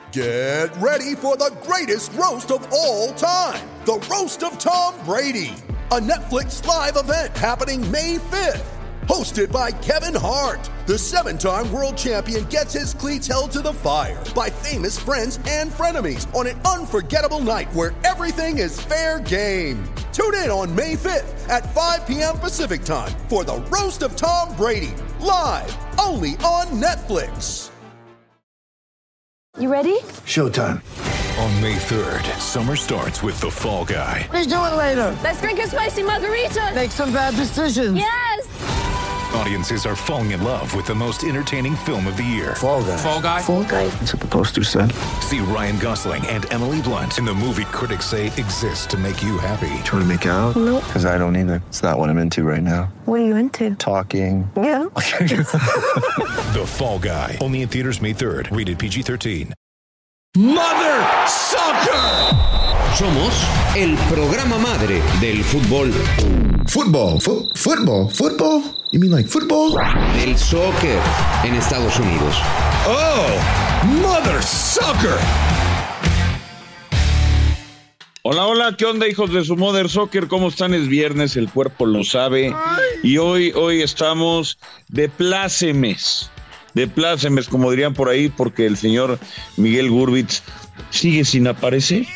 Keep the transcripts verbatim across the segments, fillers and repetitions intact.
Get ready for the greatest roast of all time, the Roast of Tom Brady, a Netflix live event happening May fifth. Hosted by Kevin Hart, the seven-time world champion gets his cleats held to the fire by famous friends and frenemies on an unforgettable night where everything is fair game. Tune in on May fifth at five p.m. Pacific time for the Roast of Tom Brady, live only on Netflix. You ready? Showtime. On May third, summer starts with The Fall Guy. Let's do it later. Let's drink a spicy margarita. Make some bad decisions. Yes! Audiences are falling in love with the most entertaining film of the year. Fall Guy. Fall Guy? Fall Guy. That's what the poster said. See Ryan Gosling and Emily Blunt in the movie critics say exists to make you happy. Trying to make it out? Nope. Because I don't either. It's not what I'm into right now. What are you into? Talking. Yeah. The Fall Guy. Only in theaters May third. Rated P G thirteen. Mother Soccer. Somos el programa madre del fútbol. Football, Fo- football, football? You mean like football? Del soccer en Estados Unidos. Oh, Mother Soccer. Hola, hola, ¿qué onda, hijos de su Mother Soccer? ¿Cómo están? Es viernes, el cuerpo lo sabe. Y hoy, hoy estamos de plácemes. De plácemes, como dirían por ahí, porque el señor Miguel Gurbitz sigue sin aparecer.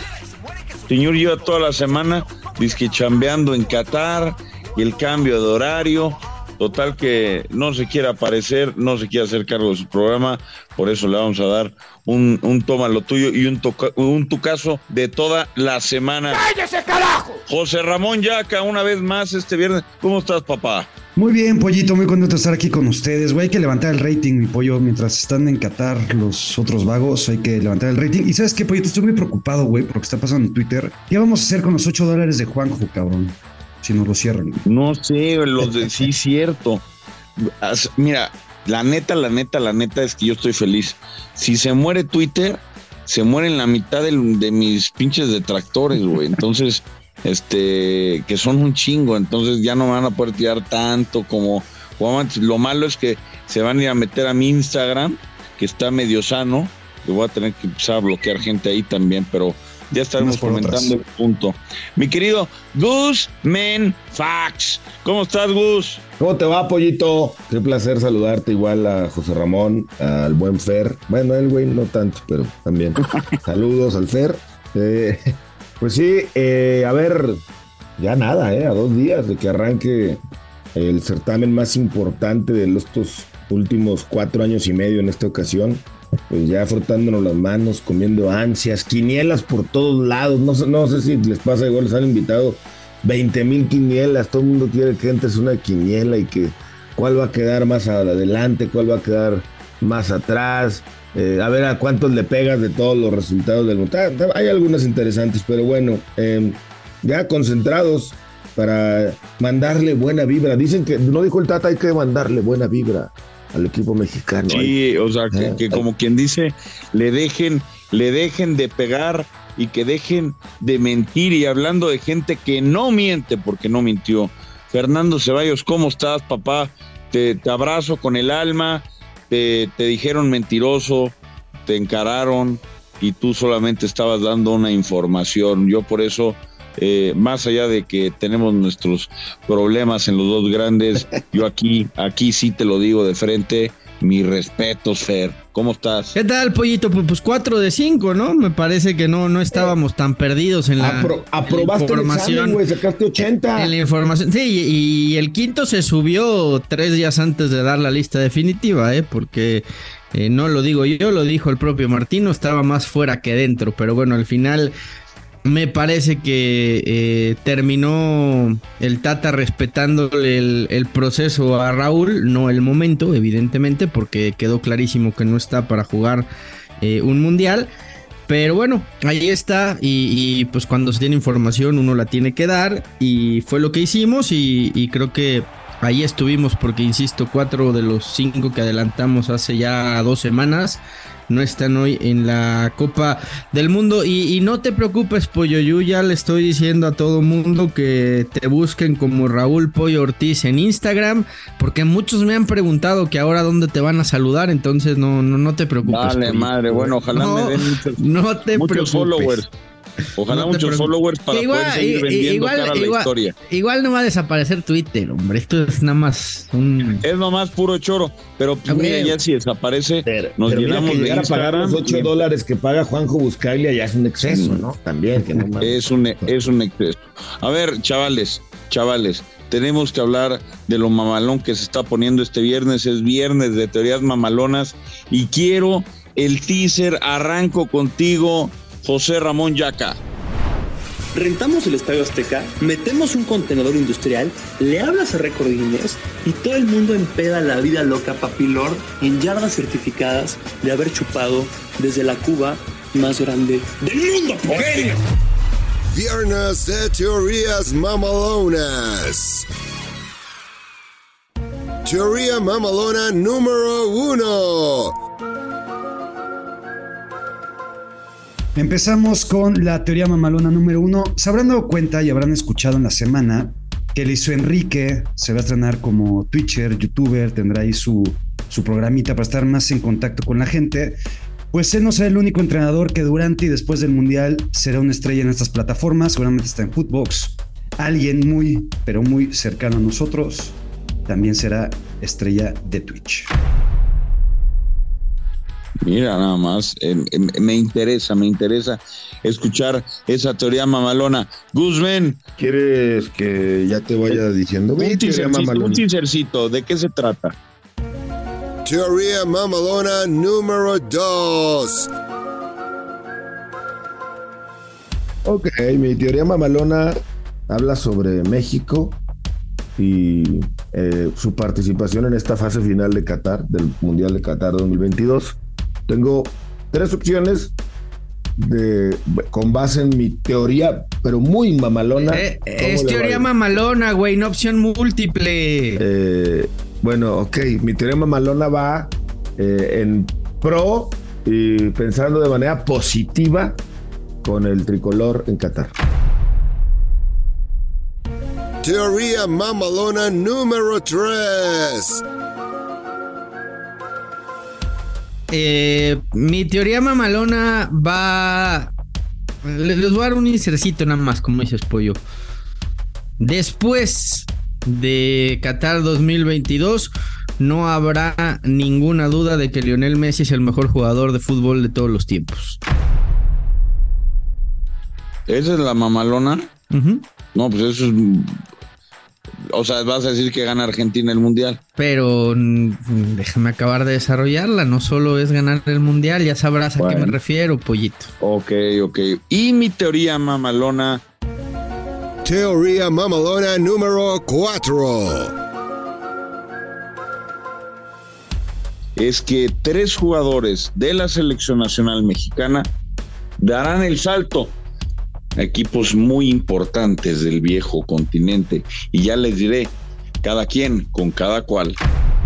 El señor lleva toda la semana dizque chambeando en Qatar y el cambio de horario. Total que no se quiere aparecer, no se quiere hacer cargo de su programa, por eso le vamos a dar un, un toma lo tuyo y un, toca, un tucazo de toda la semana. ¡Cállese, carajo! José Ramón Yaca, una vez más este viernes. ¿Cómo estás, papá? Muy bien, pollito, muy contento de estar aquí con ustedes, güey. Hay que levantar el rating, mi pollo, mientras están en Qatar los otros vagos, hay que levantar el rating. Y ¿sabes qué, pollito? Estoy muy preocupado, güey, por lo que está pasando en Twitter. ¿Qué vamos a hacer con los ocho dólares de Juanjo, cabrón? Si nos lo cierran. No sé, los de sí, cierto. Mira, la neta, la neta, la neta es que yo estoy feliz. Si se muere Twitter, se mueren la mitad de, de mis pinches detractores, güey. Entonces, este, que son un chingo, entonces ya no me van a poder tirar tanto como, como antes. Lo malo es que se van a ir a meter a mi Instagram, que está medio sano. Le voy a tener que empezar a bloquear gente ahí también, pero ya estaremos comentando el punto. Mi querido Gus Men Fax, ¿cómo estás, Gus? ¿Cómo te va, pollito? Qué placer saludarte, igual a José Ramón, al buen Fer. Bueno, el güey no tanto, pero también. Saludos al Fer. Eh, pues sí, eh, a ver, ya nada, eh, a dos días de que arranque el certamen más importante de estos últimos cuatro años y medio en esta ocasión. Pues ya frotándonos las manos, comiendo ansias, quinielas por todos lados. No sé, no sé si les pasa igual, les han invitado veinte mil quinielas. Todo el mundo quiere que entres una quiniela y que cuál va a quedar más adelante, cuál va a quedar más atrás. Eh, a ver a cuántos le pegas de todos los resultados del mundial. Hay algunas interesantes, pero bueno, eh, ya concentrados para mandarle buena vibra. Dicen que, no dijo el Tata, hay que mandarle buena vibra al equipo mexicano. Sí, o sea, que, que como quien dice, le dejen, le dejen de pegar y que dejen de mentir. Y hablando de gente que no miente, porque no mintió. Fernando Ceballos, ¿cómo estás, papá? Te, te abrazo con el alma. Te, te dijeron mentiroso, te encararon y tú solamente estabas dando una información. Yo por eso, eh, más allá de que tenemos nuestros problemas en los dos grandes, yo aquí, aquí sí te lo digo de frente, mis respetos, Fer. ¿Cómo estás? ¿Qué tal, pollito? Pues, pues cuatro de cinco, ¿no? Me parece que no, no estábamos tan perdidos en la, Apro- aprobaste en la información. El examen, güey, sacaste ochenta. En la información. Sí, y, y el quinto se subió tres días antes de dar la lista definitiva, ¿eh? Porque eh, no lo digo yo, lo dijo el propio Martino, estaba más fuera que dentro, pero bueno, al final me parece que eh, terminó el Tata respetándole el, el proceso a Raúl, no el momento, evidentemente, porque quedó clarísimo que no está para jugar eh, un mundial. Pero bueno, ahí está y, y pues cuando se tiene información uno la tiene que dar y fue lo que hicimos y, y creo que ahí estuvimos porque, insisto, cuatro de los cinco que adelantamos hace ya dos semanas no están hoy en la Copa del Mundo. Y, y no te preocupes, Pollo, yo ya le estoy diciendo a todo mundo que te busquen como Raúl Pollo Ortiz en Instagram, porque muchos me han preguntado que ahora dónde te van a saludar, entonces no, no, no te preocupes. Dale, Pollo. madre, bueno, ojalá no, me den muchos, no te muchos preocupes. followers. Ojalá No te muchos preocupes. followers para igual, poder seguir vendiendo igual, cara a la igual, historia. Igual no va a desaparecer Twitter, hombre. Esto es nada más un... Es nomás puro choro, pero pues, mira, ya si desaparece, Pero, nos pero mira llenamos que de llegar a pagar Instagram. los ocho y- dólares que paga Juanjo Buscaglia ya es un exceso, ¿no? También, que no mames. Es un, es un exceso. A ver, chavales, chavales, tenemos que hablar de lo mamalón que se está poniendo este viernes. Es viernes de teorías mamalonas y quiero el teaser. Arranco contigo, José Ramón Yaca. Rentamos el Estadio Azteca, metemos un contenedor industrial, le hablas a Récord Guinness y todo el mundo empeda la vida loca Papi Lord en yardas certificadas de haber chupado desde la Cuba más grande del mundo. ¡Genio! Viernes de teorías mamalonas. Teoría mamalona número uno. Empezamos con la teoría mamalona número uno. Se habrán dado cuenta y habrán escuchado en la semana que Luis Enrique se va a estrenar como Twitcher, youtuber, tendrá ahí su, su programita para estar más en contacto con la gente. Pues él no será el único entrenador que durante y después del Mundial será una estrella en estas plataformas. Seguramente está en Footbox. Alguien muy, pero muy cercano a nosotros también será estrella de Twitch. Mira, nada más, eh, eh, me interesa, me interesa escuchar esa teoría mamalona. Guzmán, ¿quieres que ya te vaya diciendo? Un teasercito, un teasercito, ¿de qué se trata? Teoría mamalona número dos. Ok, mi teoría mamalona habla sobre México y eh, su participación en esta fase final de Qatar, del Mundial de Qatar dos mil veintidós. Tengo tres opciones de, con base en mi teoría, pero muy mamalona. Eh, es teoría mamalona, güey, no opción múltiple. Eh, bueno, ok, mi teoría mamalona va eh, en pro y pensando de manera positiva con el tricolor en Qatar. Teoría mamalona número tres. Eh, mi teoría mamalona va... Les voy a dar un insercito nada más, como dices, Pollo. Después de Qatar dos mil veintidós, no habrá ninguna duda de que Lionel Messi es el mejor jugador de fútbol de todos los tiempos. ¿Esa es la mamalona? Uh-huh. No, pues eso es... O sea, vas a decir que gana Argentina el Mundial. Pero mm, déjame acabar de desarrollarla. No solo es ganar el Mundial, ya sabrás bueno. a qué me refiero, Pollito. Ok, ok. Y mi teoría mamalona. Teoría mamalona número cuatro. Es que tres jugadores de la selección nacional mexicana darán el salto a equipos muy importantes del viejo continente. Y ya les diré, cada quien con cada cual.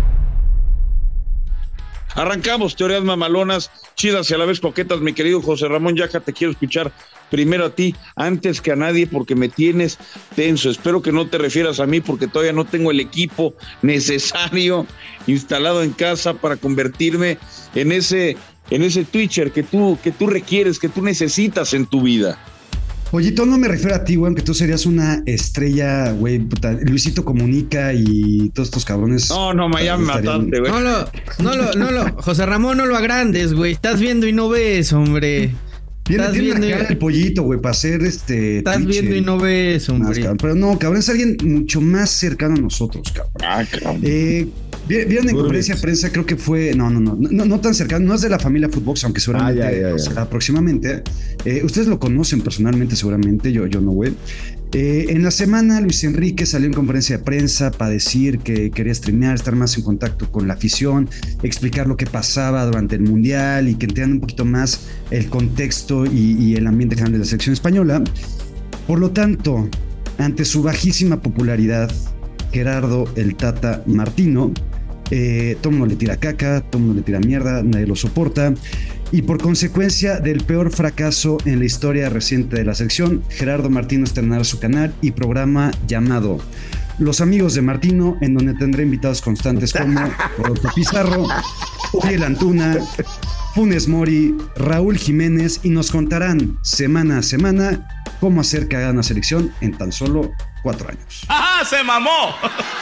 Arrancamos, teorías mamalonas, chidas y a la vez coquetas, mi querido José Ramón Yaca, te quiero escuchar primero a ti, antes que a nadie, porque me tienes tenso. Espero que no te refieras a mí, porque todavía no tengo el equipo necesario instalado en casa para convertirme en ese, en ese Twitcher que tú, que tú requieres, que tú necesitas en tu vida. Pollito, no me refiero a ti, güey, aunque tú serías una estrella, güey, puta, Luisito Comunica y todos estos cabrones. No, no, ya me mataste, güey. No lo, no lo, no lo, José Ramón, no lo agrandes, güey, estás viendo y no ves, hombre. Tiene, Estás tiene viendo la cara y... el Pollito, güey, para hacer este... Estás Twitch, viendo y no ves, hombre. Más, pero no, cabrón, es alguien mucho más cercano a nosotros, cabrón. Ah, cabrón. Eh, Vieron en conferencia de prensa, creo que fue, no, no, no, no, no tan cercano, no es de la familia Footbox, aunque seguramente, ah, ya, ya, ya. O sea, próximamente, eh, ustedes lo conocen personalmente seguramente, yo, yo no, güey. Eh, en la semana Luis Enrique salió en conferencia de prensa para decir que quería streamear, estar más en contacto con la afición, explicar lo que pasaba durante el Mundial y que entiendan un poquito más el contexto y, y el ambiente general de la selección española. Por lo tanto, ante su bajísima popularidad, Gerardo el Tata Martino, Eh, todo el mundo le tira caca, todo el mundo le tira mierda, nadie lo soporta. Y por consecuencia del peor fracaso en la historia reciente de la selección, Gerardo Martino estrenará su canal y programa llamado Los Amigos de Martino, en donde tendrá invitados constantes como Rodolfo Pizarro, Uriel Antuna, Funes Mori, Raúl Jiménez, y nos contarán semana a semana cómo hacer que hagan la selección en tan solo cuatro años. ¡Ajá! ¡Se mamó!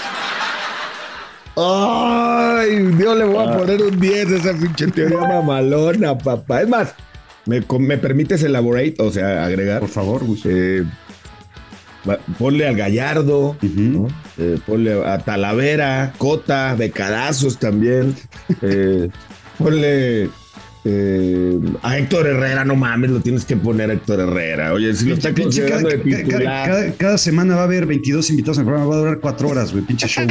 Ay, Dios, le voy a poner un diez a esa pinche teoría mamalona, papá. Es más, ¿me, me permites elaborate? O sea, agregar. Por favor, eh, ponle al Gallardo, uh-huh. ¿no? eh, ponle a Talavera, Cota, Becadazos también. eh, ponle eh, a Héctor Herrera, no mames, lo tienes que poner a Héctor Herrera. Oye, si lo está considerando de titular. Cada, cada, cada semana va a haber veintidós invitados en el programa, va a durar cuatro horas, güey, pinche show.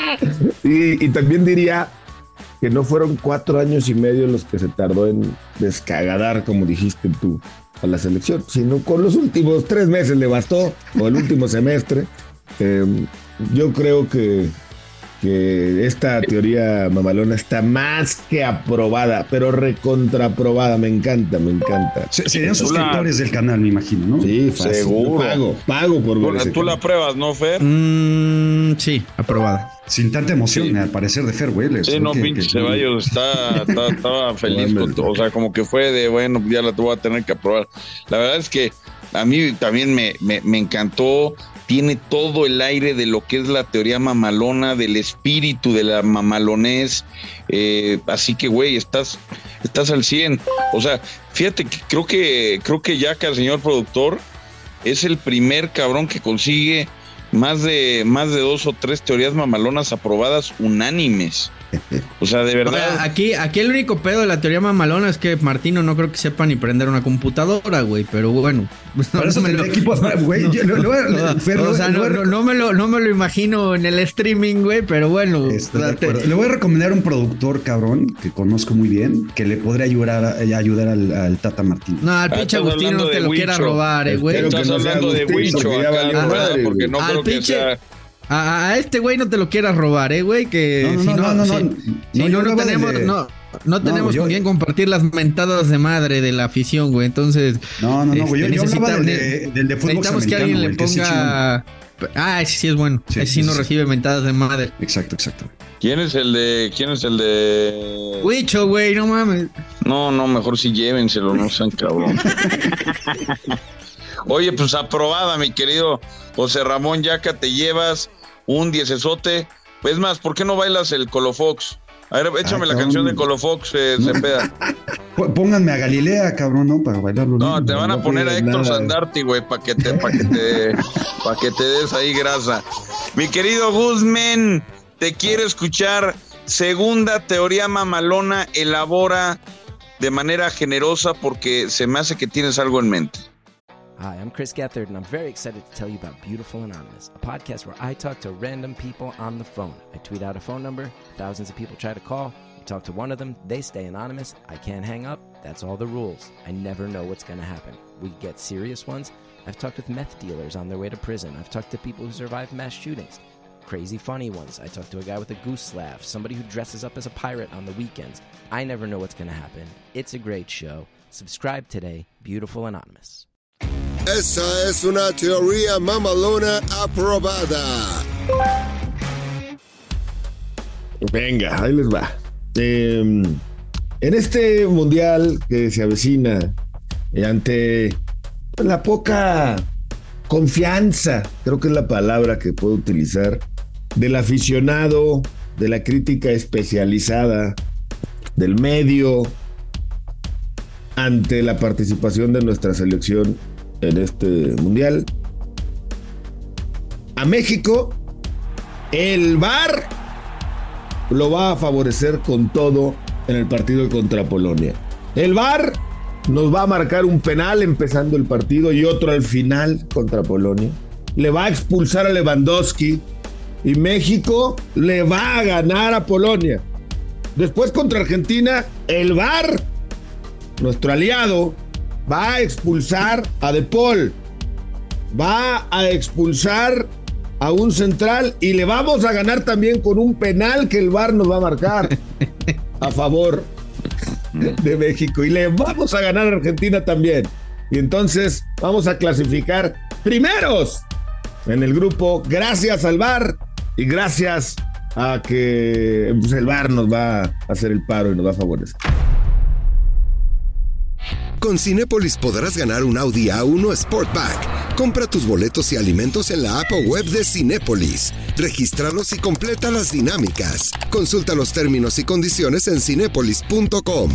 y, y también diría que no fueron cuatro años y medio los que se tardó en descagadar, como dijiste tú, a la selección, sino con los últimos tres meses le bastó, o el último semestre. Eh, yo creo que que esta teoría mamalona está más que aprobada, pero recontraprobada. Me encanta, me encanta. Serían suscriptores del canal, me imagino, ¿no? Sí, fácil. Seguro. Pago, pago por ver ese Tú la pruebas, ¿no, Fer? Mm, sí, aprobada. Sin tanta emoción, sí. Al parecer de Fer, güey. Sí, no, que, pinche que... Ceballos está, está, estaba feliz. Con, o sea, como que fue de, bueno, ya la voy a tener que aprobar. La verdad es que a mí también me, me, me encantó. Tiene todo el aire de lo que es la teoría mamalona, del espíritu de la mamalonés. Eh, así que, güey, estás, estás al cien. O sea, fíjate que creo que creo que Yaka, el señor productor, es el primer cabrón que consigue más de, más de dos o tres teorías mamalonas aprobadas unánimes. O sea, de verdad. O sea, aquí, aquí el único pedo de la teoría mamalona es que Martino no creo que sepa ni prender una computadora, güey. Pero bueno. Para no, eso no me lo, equipo, güey. No, no, no, no, o sea, no, no, no, me lo, no me lo imagino en el streaming, güey. Pero bueno. Te, le voy a recomendar un productor, cabrón, que conozco muy bien, que le podría ayudar, a, ayudar al, al Tata Martino. No, al pinche Agustín no te lo quiera robar, eh, güey. Estás hablando de Huicho acá, porque no creo que sea... A, a este güey no te lo quieras robar, eh, güey, que no, no, si no, no, no, si, no, si no, no, no, no tenemos, de... no, no tenemos no, con yo... quién compartir las mentadas de madre de la afición, güey, entonces... No, no, no, este, yo, yo hablaba del de, del de fútbol necesitamos que alguien le ponga... Ah, ese sí es bueno, sí, ese sí, sí no sí. recibe mentadas de madre. Exacto, exacto. ¿Quién es el de, quién es el de... Huicho, güey, no mames. No, no, mejor sí llévenselo, no sean cabrón. Oye, pues aprobada, mi querido José Ramón Yaka, te llevas un diecesote. Es más, ¿por qué no bailas el Colofox? A ver, échame ah, la canción de Colofox, eh, no. Cepeda. Pónganme a Galilea, cabrón, ¿no? Para bailarlo. No, bien, te van a no poner a Héctor nada. Sandarti, güey, para que te, para que te, para que te des ahí grasa. Mi querido Guzmán, te quiero escuchar. Segunda teoría mamalona, elabora de manera generosa porque se me hace que tienes algo en mente. Hi, I'm Chris Gethard, and I'm very excited to tell you about Beautiful Anonymous, a podcast where I talk to random people on the phone. I tweet out a phone number, thousands of people try to call. You talk to one of them, they stay anonymous. I can't hang up. That's all the rules. I never know what's going to happen. We get serious ones. I've talked with meth dealers on their way to prison. I've talked to people who survived mass shootings. Crazy funny ones. I talked to a guy with a goose laugh, somebody who dresses up as a pirate on the weekends. I never know what's going to happen. It's a great show. Subscribe today, Beautiful Anonymous. Esa es una teoría mamalona aprobada. Venga, ahí les va. Eh, en este mundial que se avecina, eh, ante la poca confianza, creo que es la palabra que puedo utilizar, del aficionado, de la crítica especializada, del medio, ante la participación de nuestra selección en este mundial, a México el V A R lo va a favorecer con todo en el partido contra Polonia. El V A R nos va a marcar un penal empezando el partido y otro al final contra Polonia. Le va a expulsar a Lewandowski y México le va a ganar a Polonia. Después contra Argentina, el V A R, nuestro aliado, va a expulsar a De Paul, va a expulsar a un central y le vamos a ganar también con un penal que el V A R nos va a marcar a favor de México. Y le vamos a ganar a Argentina también. Y entonces vamos a clasificar primeros en el grupo, gracias al V A R y gracias a que pues, el V A R nos va a hacer el paro y nos va a favorecer. Con Cinépolis podrás ganar un Audi A uno Sportback. Compra tus boletos y alimentos en la app o web de Cinépolis. Regístralos y completa las dinámicas. Consulta los términos y condiciones en cinépolis punto com.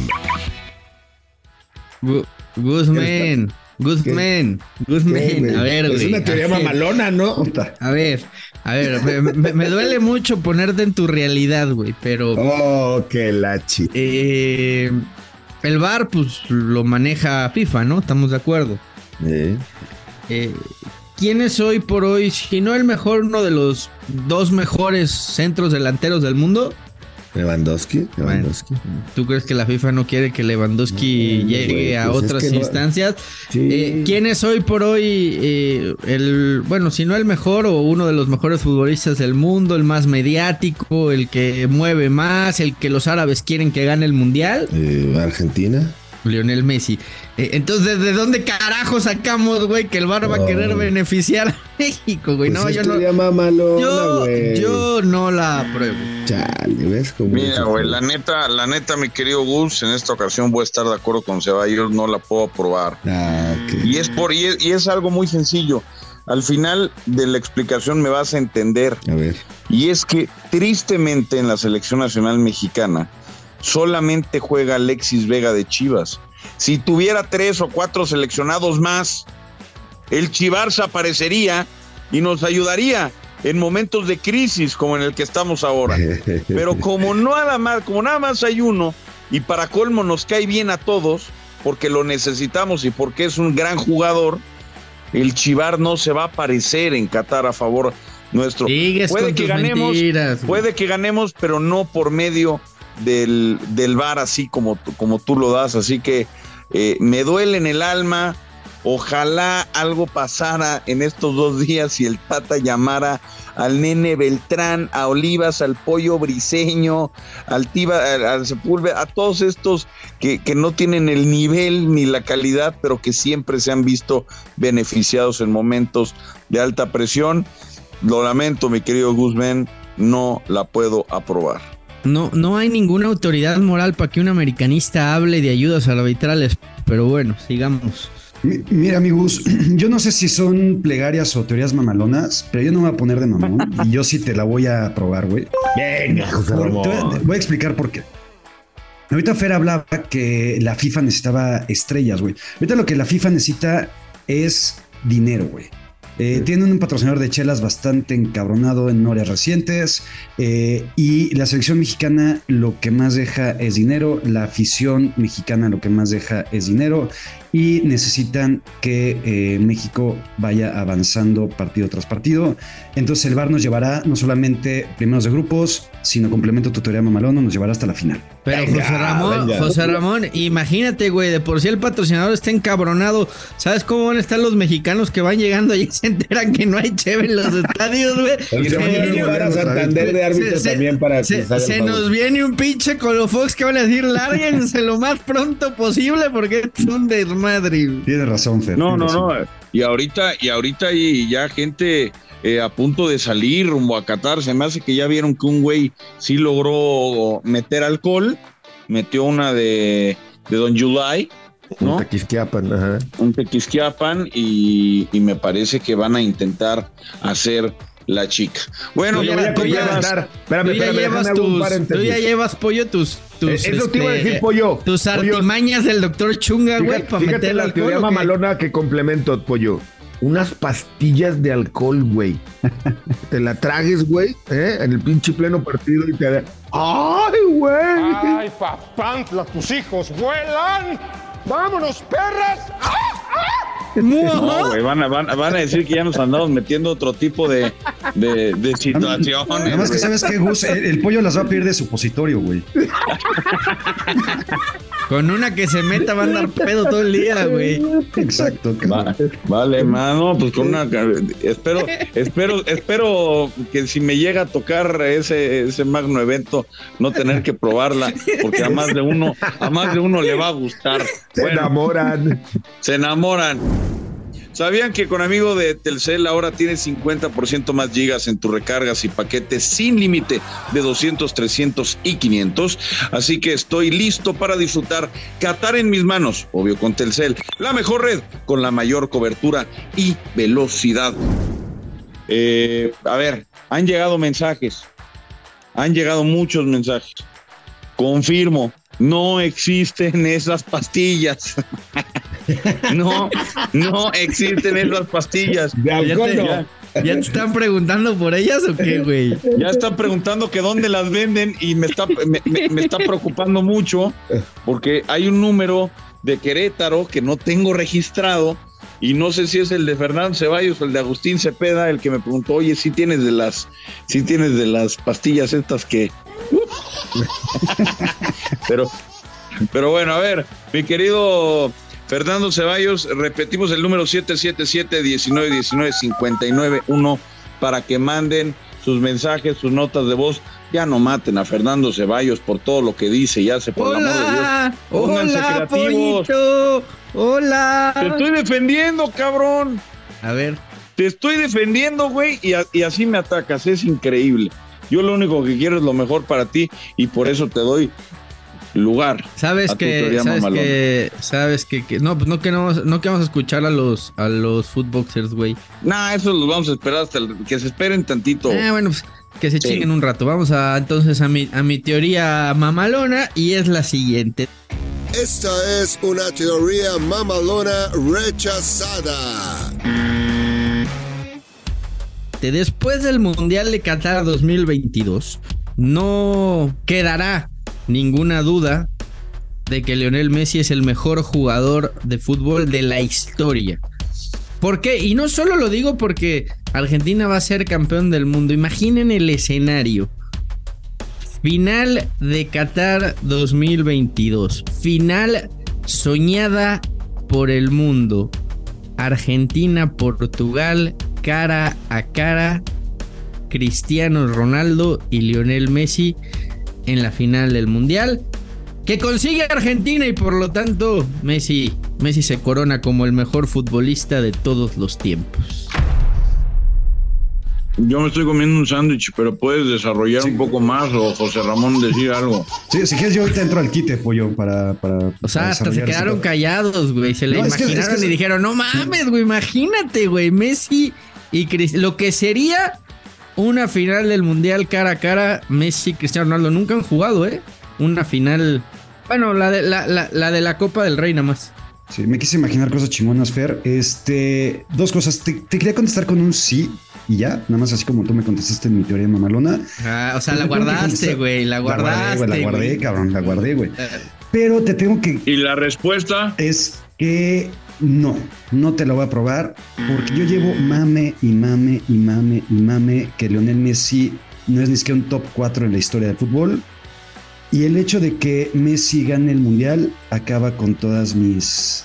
Guzmán, Guzmán, Guzmán. A ver, güey. Es una teoría mamalona, ¿no? A ver, a ver, me, me, me duele mucho ponerte en tu realidad, güey, pero... Oh, qué lachi. Eh... El V A R, pues, lo maneja FIFA, ¿no? Estamos de acuerdo. ¿Eh? Eh, ¿Quién es hoy por hoy, si no el mejor, uno de los dos mejores centros delanteros del mundo? Lewandowski. Lewandowski. Bueno, ¿tú crees que la FIFA no quiere que Lewandowski no, llegue güey, a pues otras es que instancias? No. Sí. Eh, ¿Quién es hoy por hoy eh, el, bueno, si no el mejor o uno de los mejores futbolistas del mundo, el más mediático, el que mueve más, el que los árabes quieren que gane el mundial? Eh, Argentina. Lionel Messi. Eh, entonces, ¿de dónde carajo sacamos, güey, que el V A R va a querer beneficiar a México, güey? Pues no, yo no. Mamalona, yo, yo no la apruebo. Chale, ¿ves cómo? Mira, güey, la neta, la neta, mi querido Gus, en esta ocasión voy a estar de acuerdo con Ceballos, no la puedo aprobar. Ah, okay. Y es por, y es, y es algo muy sencillo. Al final de la explicación me vas a entender. A ver. Y es que tristemente en la selección nacional mexicana solamente juega Alexis Vega de Chivas. Si tuviera tres o cuatro seleccionados más, el Chivarza aparecería y nos ayudaría en momentos de crisis como en el que estamos ahora. Pero como nada más, como nada más hay uno, y para colmo nos cae bien a todos, porque lo necesitamos y porque es un gran jugador, el Chivar no se va a aparecer en Qatar a favor nuestro. Sigues puede que ganemos, mentiras, puede que ganemos, pero no por medio del, del V A R así como, como tú lo das, así que eh, me duele en el alma. Ojalá algo pasara en estos dos días y el Tata llamara al Nene Beltrán, a Olivas, al Pollo Briseño, al Tiva, al, al Sepúlveda, a todos estos que, que no tienen el nivel ni la calidad, pero que siempre se han visto beneficiados en momentos de alta presión. Lo lamento, mi querido Guzmán, no la puedo aprobar. No, no hay ninguna autoridad moral para que un americanista hable de ayudas arbitrales, pero bueno, sigamos. Mira, amigos, yo no sé si son plegarias o teorías mamalonas, pero yo no me voy a poner de mamón y yo sí te la voy a probar, güey. Venga, José Ramón. Voy a explicar por qué. Ahorita Fer hablaba que la FIFA necesitaba estrellas, güey. Ahorita lo que la FIFA necesita es dinero, güey. Eh, sí. Tienen un patrocinador de chelas bastante encabronado en horas recientes eh, y la selección mexicana lo que más deja es dinero, la afición mexicana lo que más deja es dinero y necesitan que eh, México vaya avanzando partido tras partido. Entonces el V A R nos llevará no solamente primeros de grupos, sino complemento tutorial mamalón, nos llevará hasta la final. Pero venga, José Ramón, venga. José Ramón, imagínate, güey, de por sí el patrocinador está encabronado. ¿Sabes cómo van a estar los mexicanos que van llegando y se enteran que no hay cheve en los estadios, güey? Se van a llevar a Santander de árbitro se, también para se, que se nos viene un pinche Colofox que van a decir, lárguense lo más pronto posible porque es un desmadre. Tienes razón, Fer. No, no, razón. no. Y ahorita, y ahorita hay ya gente eh, a punto de salir rumbo a Qatar. Se me hace que ya vieron que un güey sí logró meter alcohol. Metió una de, de Don July, ¿no? Un tequisquiapan, ajá. Un tequisquiapan y, y me parece que van a intentar hacer la chica. Bueno, tú ya, voy a tú ya, espérame, espérame, tú ya llevas tus, tú ya llevas pollo tus, tus eh, eso te iba a decir, pollo. Tus artimañas del doctor Chunga, güey, para meter la teoría mamalona que complemento, pollo. Unas pastillas de alcohol, güey. Te la tragues, güey, ¿eh? En el pinche pleno partido y te... ¡Ay, güey! ¡Ay, papantla, tus hijos vuelan! ¡Vámonos, perras! ¡Ah, ah! No, güey, van a, van, van a decir que ya nos andamos metiendo otro tipo de, de, de situaciones. Nada más que sabes que Gus, el, el pollo las va a pedir de supositorio, güey. Con una que se meta va a andar pedo todo el día, güey. Exacto. Va, vale, mano, pues con una... Espero, espero, espero que si me llega a tocar ese, ese magno evento, no tener que probarla, porque a más de uno, a más de uno le va a gustar. Se Bueno, enamoran. Se enamoran. ¿Sabían que con amigo de Telcel ahora tienes cincuenta por ciento más gigas en tus recargas y paquetes sin límite de doscientos, trescientos y quinientos? Así que estoy listo para disfrutar Qatar en mis manos, obvio con Telcel, la mejor red con la mayor cobertura y velocidad. Eh, a ver, han llegado mensajes, han llegado muchos mensajes. Confirmo, no existen esas pastillas. No, no existen esas pastillas. ¿Ya te, ya, ¿Ya te están preguntando por ellas o qué, güey? Ya están preguntando que dónde las venden y me está, me, me, me está preocupando mucho porque hay un número de Querétaro que no tengo registrado y no sé si es el de Fernando Ceballos o el de Agustín Cepeda el que me preguntó, oye, si ¿sí tienes de las, si ¿sí tienes de las pastillas estas que... pero, pero bueno, a ver, mi querido... Fernando Ceballos, repetimos el número siete siete siete, diecinueve diecinueve, cincuenta y nueve uno para que manden sus mensajes, sus notas de voz. Ya no maten a Fernando Ceballos por todo lo que dice y hace, por el amor de Dios. Pónganse hola, creativos. Pollito, hola. Te estoy defendiendo, cabrón. A ver. Te estoy defendiendo, güey, y, a, y así me atacas. Es increíble. Yo lo único que quiero es lo mejor para ti y por eso te doy lugar. Sabes que sabes que sabes que, que no pues no queremos no queremos escuchar a los a los footboxers, güey. Nah, eso los vamos a esperar hasta el, que se esperen tantito. Eh, bueno, pues que se sí. chinguen un rato. Vamos a entonces a mi a mi teoría mamalona y es la siguiente. Esta es una teoría mamalona rechazada. Después del Mundial de Qatar dos mil veintidós no quedará ninguna duda de que Lionel Messi es el mejor jugador de fútbol de la historia. ¿Por qué? Y no solo lo digo porque Argentina va a ser campeón del mundo. Imaginen el escenario. Final de Qatar dos mil veintidós. Final soñada por el mundo. Argentina-Portugal cara a cara. Cristiano Ronaldo y Lionel Messi en la final del Mundial, que consigue Argentina y por lo tanto Messi, Messi se corona como el mejor futbolista de todos los tiempos. Yo me estoy comiendo un sándwich, pero puedes desarrollar sí. un poco más o José Ramón decir algo. Sí, si quieres yo ahorita entro al quite, pollo, para... para o sea, para hasta se quedaron callados, güey, se le no, imaginaron es que, es que... y dijeron, no mames, güey, imagínate, güey, Messi y Cris... lo que sería... una final del Mundial cara a cara, Messi y Cristiano Ronaldo nunca han jugado, ¿eh? Una final, bueno, la de la, la, la de la Copa del Rey nada más. Sí, me quise imaginar cosas chingonas, Fer. Este, dos cosas. Te, te quería contestar con un sí y ya, nada más así como tú me contestaste en mi teoría mamalona. Ah, o sea, la guardaste, güey, la guardaste. La guardé, la guardé, güey. Cabrón, la guardé, güey. Pero te tengo que... ¿Y la respuesta? Es que... No, no te lo voy a probar porque yo llevo mame y mame y mame y mame que Lionel Messi no es ni siquiera un top cuatro en la historia del fútbol y el hecho de que Messi gane el Mundial acaba con todas mis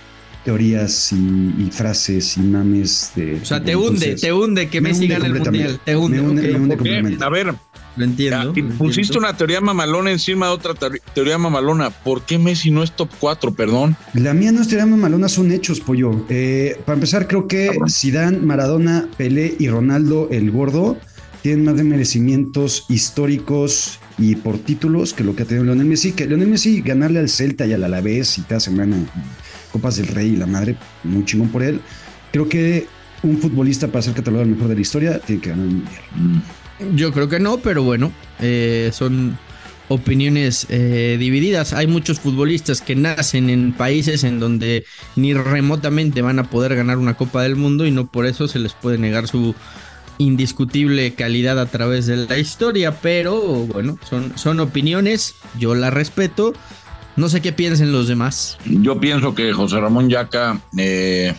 teorías y, y frases y mames de... O sea, te hunde, entonces, te hunde que Messi gane el Mundial, te hunde. Me hunde, okay. me hunde completamente. A ver... Lo entiendo. Ya, pusiste entiendo. Una teoría mamalona encima de otra teoría, teoría mamalona. ¿Por qué Messi no es top cuatro, perdón? La mía no es teoría mamalona, son hechos, pollo. Eh, para empezar, creo que ah, Zidane, Maradona, Pelé y Ronaldo, el gordo, tienen más de merecimientos históricos y por títulos que lo que ha tenido Lionel Messi. Que Lionel Messi ganarle al Celta y al Alavés y cada semana Copas del Rey y la madre, muy chingón por él. Creo que un futbolista para ser catalogado el mejor de la historia tiene que ganar el Mundial. Mm. Yo creo que no, pero bueno, eh, son opiniones eh, divididas. Hay muchos futbolistas que nacen en países en donde ni remotamente van a poder ganar una Copa del Mundo y no por eso se les puede negar su indiscutible calidad a través de la historia, pero bueno, son, son opiniones, yo las respeto. No sé qué piensen los demás. Yo pienso que José Ramón Yaca... Eh...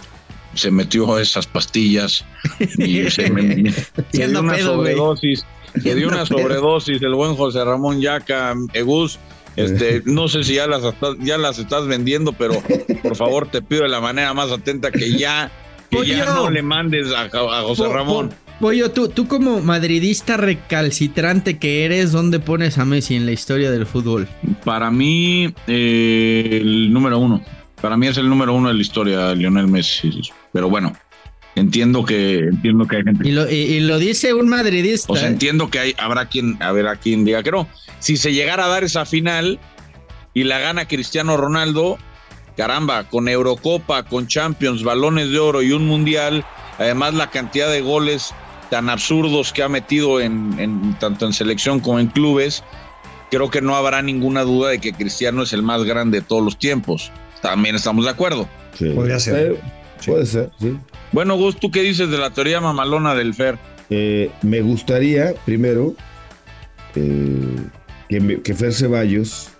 se metió esas pastillas y se, me, se dio una pedo, sobredosis, se dio una sobredosis el buen José Ramón Yaca, Egus, Este, no sé si ya las, ya las estás vendiendo, pero por favor te pido de la manera más atenta que ya, que ya no le mandes a, a José po, Ramón. Po, Pollo, tú, tú como madridista recalcitrante que eres, ¿dónde pones a Messi en la historia del fútbol? Para mí, eh, el número uno. Para mí es el número uno de la historia, Lionel Messi. Pero bueno, entiendo que entiendo que hay gente. Y lo, y, y lo dice un madridista. O sea, ¿eh? entiendo que hay, habrá quien, habrá quien diga que no. Si se llegara a dar esa final y la gana Cristiano Ronaldo, caramba, con Eurocopa, con Champions, balones de oro y un mundial, además la cantidad de goles tan absurdos que ha metido en, en tanto en selección como en clubes, creo que no habrá ninguna duda de que Cristiano es el más grande de todos los tiempos. También estamos de acuerdo. Sí. Podría ser. Eh, sí. Puede ser, sí. Bueno, Gus, ¿tú qué dices de la teoría mamalona del Fer? Eh, me gustaría, primero, eh, que, me, que Fer Ceballos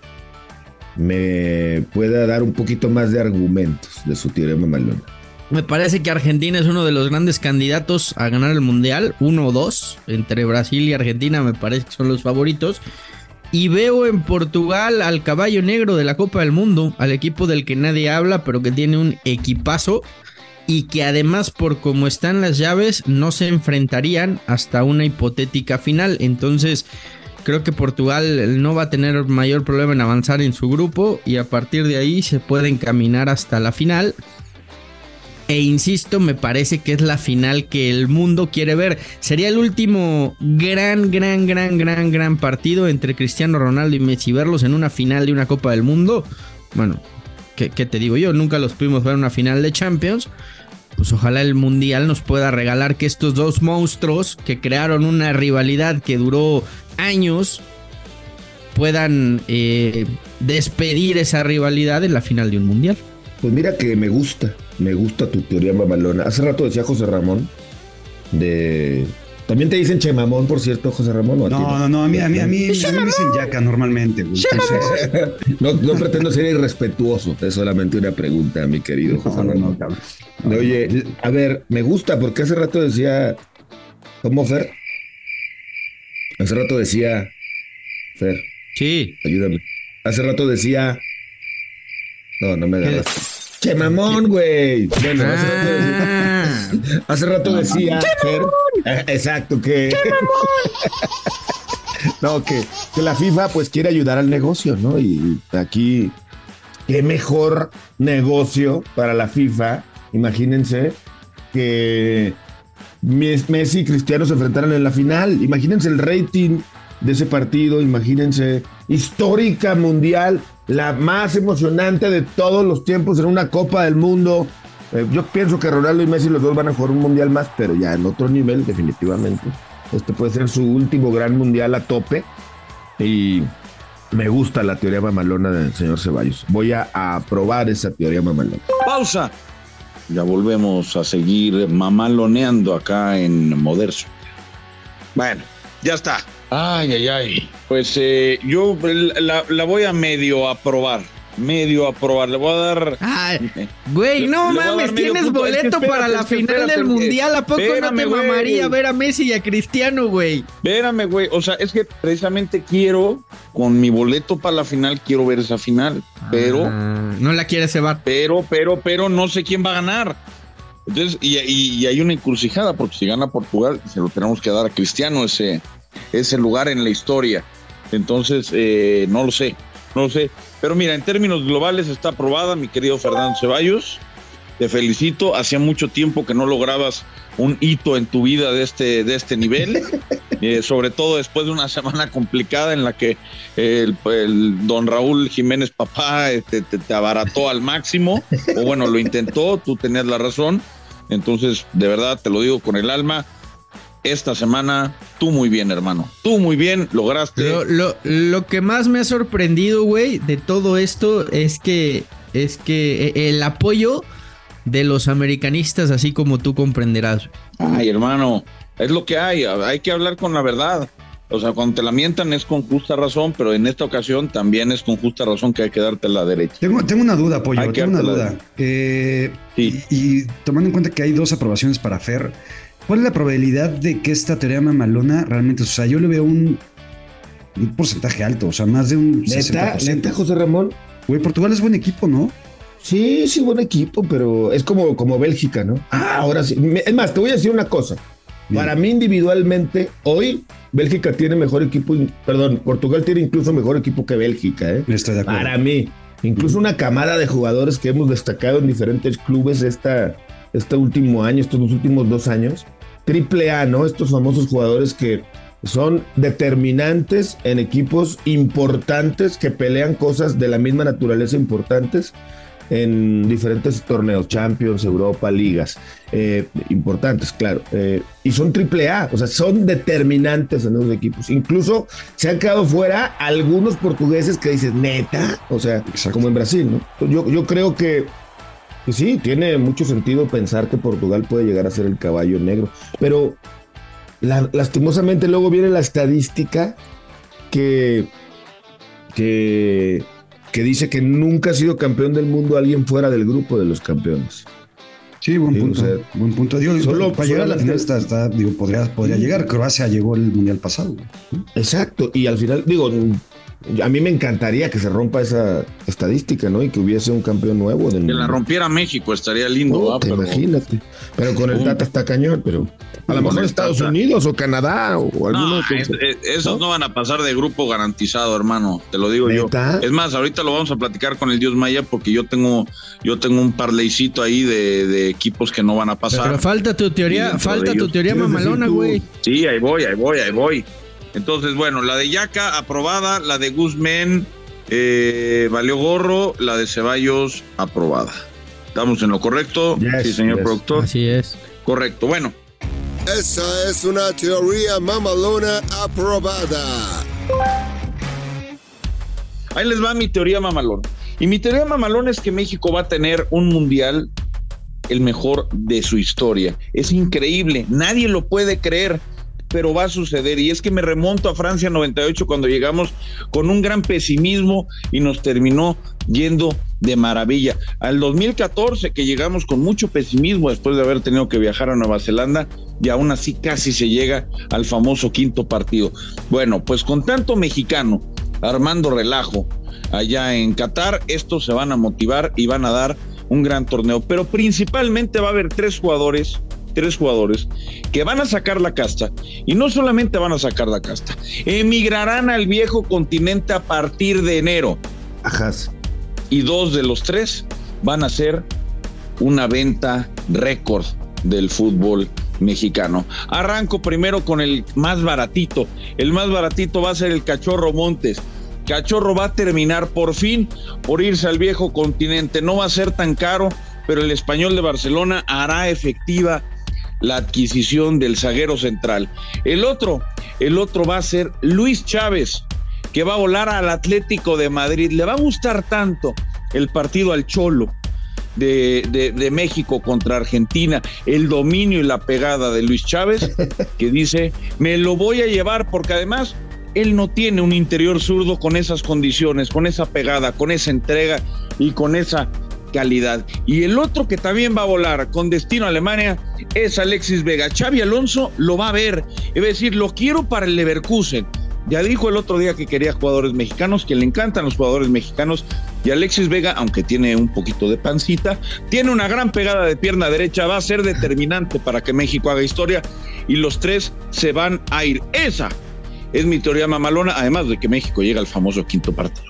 me pueda dar un poquito más de argumentos de su teoría mamalona. Me parece que Argentina es uno de los grandes candidatos a ganar el Mundial, uno o dos, entre Brasil y Argentina me parece que son los favoritos. Y veo en Portugal al caballo negro de la Copa del Mundo, al equipo del que nadie habla, pero que tiene un equipazo y que además por cómo están las llaves no se enfrentarían hasta una hipotética final. Entonces creo que Portugal no va a tener mayor problema en avanzar en su grupo y a partir de ahí se puede encaminar hasta la final. E insisto, me parece que es la final que el mundo quiere ver. Sería el último gran, gran, gran, gran, gran partido entre Cristiano Ronaldo y Messi. Verlos en una final de una Copa del Mundo. Bueno, ¿qué, qué te digo yo? Nunca los pudimos ver en una final de Champions. Pues ojalá el Mundial nos pueda regalar que estos dos monstruos que crearon una rivalidad que duró años puedan eh, despedir esa rivalidad en la final de un Mundial. Pues mira que me gusta, me gusta tu teoría mamalona. Hace rato decía José Ramón de... ¿También te dicen Chemamón, por cierto, José Ramón? ¿O a no, ti? no, no, a mí, a mí, a mí, a mí me dicen Yaca normalmente. Güey. Entonces, no, no pretendo ser irrespetuoso, es solamente una pregunta, mi querido José Ramón. No, no, no. Oye, a ver, me gusta porque hace rato decía... ¿Cómo, Fer? Hace rato decía... Fer. Sí. Ayúdame. Hace rato decía... No, no me agarras. ¡Che mamón, güey! Bueno, hace rato decía... Hace rato decía... Fer, eh, exacto, que... ¡Che mamón! No, que, que la FIFA pues quiere ayudar al negocio, ¿no? Y aquí... ¿Qué mejor negocio para la FIFA? Imagínense que Messi y Cristiano se enfrentaran en la final. Imagínense el rating de ese partido. Imagínense histórica mundial, la más emocionante de todos los tiempos en una Copa del Mundo. Eh, yo pienso que Ronaldo y Messi los dos van a jugar un mundial más, pero ya en otro nivel definitivamente. Este puede ser su último gran mundial a tope y me gusta la teoría mamalona del señor Ceballos. Voy a aprobar esa teoría mamalona. Pausa. Ya volvemos a seguir mamaloneando acá en Moderso. Bueno, ya está. Ay, ay, ay. Pues eh, yo la, la voy a medio aprobar. Medio aprobar. Le voy a dar. Ay, güey, no le, mames, le tienes boleto es que espérate, para la final espérate, del mundial. ¿A poco espérame, no te güey. mamaría ver a Messi y a Cristiano, güey? Espérame, güey. O sea, es que precisamente quiero, con mi boleto para la final, quiero ver esa final. Pero. Ah, no la quieres cebar. Pero, pero, pero no sé quién va a ganar. Entonces, y, y, y hay una encrucijada, porque si gana Portugal, se lo tenemos que dar a Cristiano ese, ese lugar en la historia. Entonces, eh, no lo sé. No lo sé, pero mira, en términos globales está aprobada, mi querido Fernando Ceballos. Te felicito, hacía mucho tiempo que no lograbas un hito en tu vida de este, de este nivel, eh, sobre todo después de una semana complicada en la que el, el don Raúl Jiménez Papá te, te, te abarató al máximo, o bueno, lo intentó, tú tenías la razón. Entonces, de verdad, te lo digo con el alma. Esta semana, tú muy bien, hermano. Tú muy bien, lograste. Lo, lo, lo que más me ha sorprendido, güey, de todo esto es que, es que el apoyo de los americanistas, así como tú comprenderás. Ay, hermano, es lo que hay. Hay que hablar con la verdad. O sea, cuando te la mientan es con justa razón, pero en esta ocasión también es con justa razón que hay que darte la derecha. Tengo, tengo una duda, Pollo, tengo una duda. Eh, sí. y, y tomando en cuenta que hay dos aprobaciones para Fer, ¿cuál es la probabilidad de que esta teoría mamalona realmente, o sea, yo le veo un un porcentaje alto, o sea, más de un ¿Neta? sesenta por ciento. ¿Neta, José Ramón? Güey, Portugal es buen equipo, ¿no? Sí, sí, buen equipo, pero es como, como Bélgica, ¿no? Ah, ahora sí. Es más, te voy a decir una cosa. Bien. Para mí individualmente, hoy Bélgica tiene mejor equipo, perdón, Portugal tiene incluso mejor equipo que Bélgica, ¿eh? Estoy de acuerdo. Para mí. Incluso una camada de jugadores que hemos destacado en diferentes clubes esta, este último año, estos dos últimos dos años. Triple A, ¿no? Estos famosos jugadores que son determinantes en equipos importantes que pelean cosas de la misma naturaleza importantes en diferentes torneos, Champions, Europa, ligas, eh, importantes, claro, eh, y son triple A, o sea, son determinantes en esos equipos. Incluso se han quedado fuera algunos portugueses que dices, neta, o sea, exacto, como en Brasil, ¿no? Yo, yo creo que, que sí, tiene mucho sentido pensar que Portugal puede llegar a ser el caballo negro, pero la, lastimosamente luego viene la estadística que... que que dice que nunca ha sido campeón del mundo alguien fuera del grupo de los campeones. Sí, buen sí, punto. O sea, buen punto. Digo, solo para llegar a la final está, está, digo, podría, podría sí. llegar. Croacia llegó el mundial pasado. Exacto. Y al final, digo, a mí me encantaría que se rompa esa estadística, ¿no? Y que hubiese un campeón nuevo. Del que la rompiera México, estaría lindo. No, ¿va? Pero... Imagínate. Pero con el Tata está cañón, pero a lo mejor Estados Tata. Unidos o Canadá o algunos. No, es, es, esos ¿no? no van a pasar de grupo garantizado, hermano. Te lo digo ¿Neta? yo. Es más, ahorita lo vamos a platicar con el Dios Maya porque yo tengo, yo tengo un parleycito ahí de, de equipos que no van a pasar. Pero falta tu teoría, falta tu teoría mamalona, güey. Sí, ahí voy, ahí voy, ahí voy. Entonces, bueno, la de Yaka aprobada, la de Guzmán eh, valió gorro, la de Ceballos aprobada. ¿Estamos en lo correcto? Yes, sí, señor yes. productor. Así es. Correcto, bueno. Esa es una teoría mamalona aprobada. Ahí les va mi teoría mamalona. Y mi teoría mamalona es que México va a tener un mundial el mejor de su historia. Es increíble, nadie lo puede creer, pero va a suceder. Y es que me remonto a Francia noventa y ocho cuando llegamos con un gran pesimismo y nos terminó yendo de maravilla. Al dos mil catorce que llegamos con mucho pesimismo después de haber tenido que viajar a Nueva Zelanda y aún así casi se llega al famoso quinto partido. Bueno, pues con tanto mexicano armando relajo allá en Qatar, estos se van a motivar y van a dar un gran torneo, pero principalmente va a haber tres jugadores tres jugadores que van a sacar la casta, y no solamente van a sacar la casta, emigrarán al viejo continente a partir de enero. Ajá. Y dos de los tres van a ser una venta récord del fútbol mexicano. Arranco primero con el más baratito. El más baratito va a ser el Cachorro Montes. Cachorro va a terminar por fin por irse al viejo continente. No va a ser tan caro, pero el Español de Barcelona hará efectiva la adquisición del zaguero central. El otro, el otro va a ser Luis Chávez, que va a volar al Atlético de Madrid. Le va a gustar tanto el partido al Cholo de, de, de México contra Argentina, el dominio y la pegada de Luis Chávez, que dice, me lo voy a llevar, porque además él no tiene un interior zurdo con esas condiciones, con esa pegada, con esa entrega y con esa calidad. Y el otro que también va a volar con destino a Alemania es Alexis Vega. Xavi Alonso lo va a ver y va a decir, lo quiero para el Leverkusen. Ya dijo el otro día que quería jugadores mexicanos, que le encantan los jugadores mexicanos, y Alexis Vega, aunque tiene un poquito de pancita, tiene una gran pegada de pierna derecha, va a ser determinante para que México haga historia, y los tres se van a ir. Esa es mi teoría mamalona, además de que México llega al famoso quinto partido.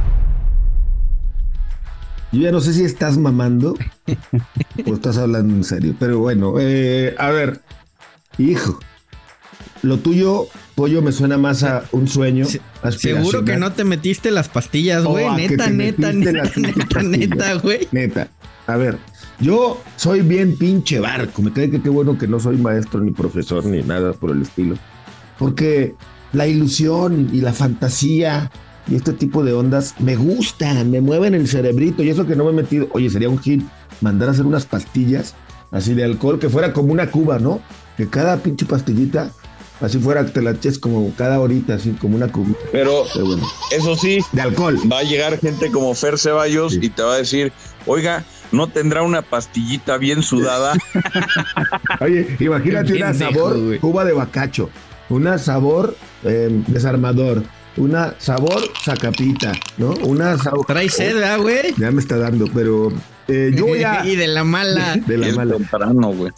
Yo ya no sé si estás mamando o estás hablando en serio, pero bueno, eh, a ver, hijo, lo tuyo, pollo, me suena más a un sueño. Se, seguro que no te metiste las pastillas, güey, oh, neta, neta, neta, neta, neta, güey. Neta, a ver, yo soy bien pinche barco, me cree que qué bueno que no soy maestro ni profesor ni nada por el estilo, porque la ilusión y la fantasía y este tipo de ondas me gustan, me mueven el cerebrito, y eso que no me he metido. Oye, sería un hit mandar a hacer unas pastillas así de alcohol, que fuera como una cuba, ¿no? Que cada pinche pastillita así fuera, te la eches como cada horita, así como una cuba. Pero, Pero bueno, eso sí, de alcohol. Va a llegar gente como Fer Ceballos, sí, y te va a decir, oiga, ¿no tendrá una pastillita bien sudada? Oye, imagínate una sabor, cuba de bacacho, una sabor eh, desarmador, una sabor sacapita, ¿no? Una sabor. Trae sed, ¿verdad, güey? Ya me está dando, pero eh, yo voy a. Y de la mala. De la mala. Temprano, güey.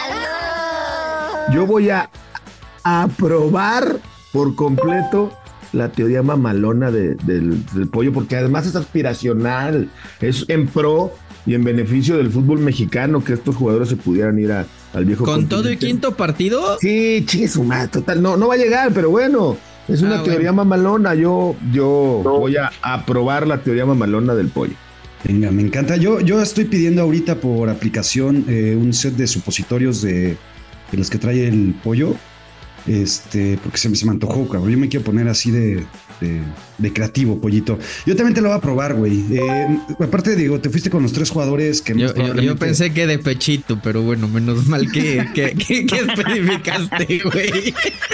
Yo voy a aprobar por completo la teoría mamalona de, del, del pollo, porque además es aspiracional, es en pro y en beneficio del fútbol mexicano que estos jugadores se pudieran ir a, al viejo ¿Con continente. todo y quinto partido? Sí, chingue madre, total, no, no va a llegar, pero bueno, es una ah, teoría bueno. mamalona, yo, yo no. voy a aprobar la teoría mamalona del pollo. Venga, me encanta. Yo, yo estoy pidiendo ahorita por aplicación eh, un set de supositorios de, de los que trae el pollo. Este, porque se me, se me antojó, cabrón. Yo me quiero poner así de, de, de creativo, pollito. Yo también te lo voy a probar, güey. Eh, aparte, digo, te fuiste con los tres jugadores que... Yo, probablemente... yo pensé que de pechito, pero bueno, menos mal que, que, que, que especificaste, güey.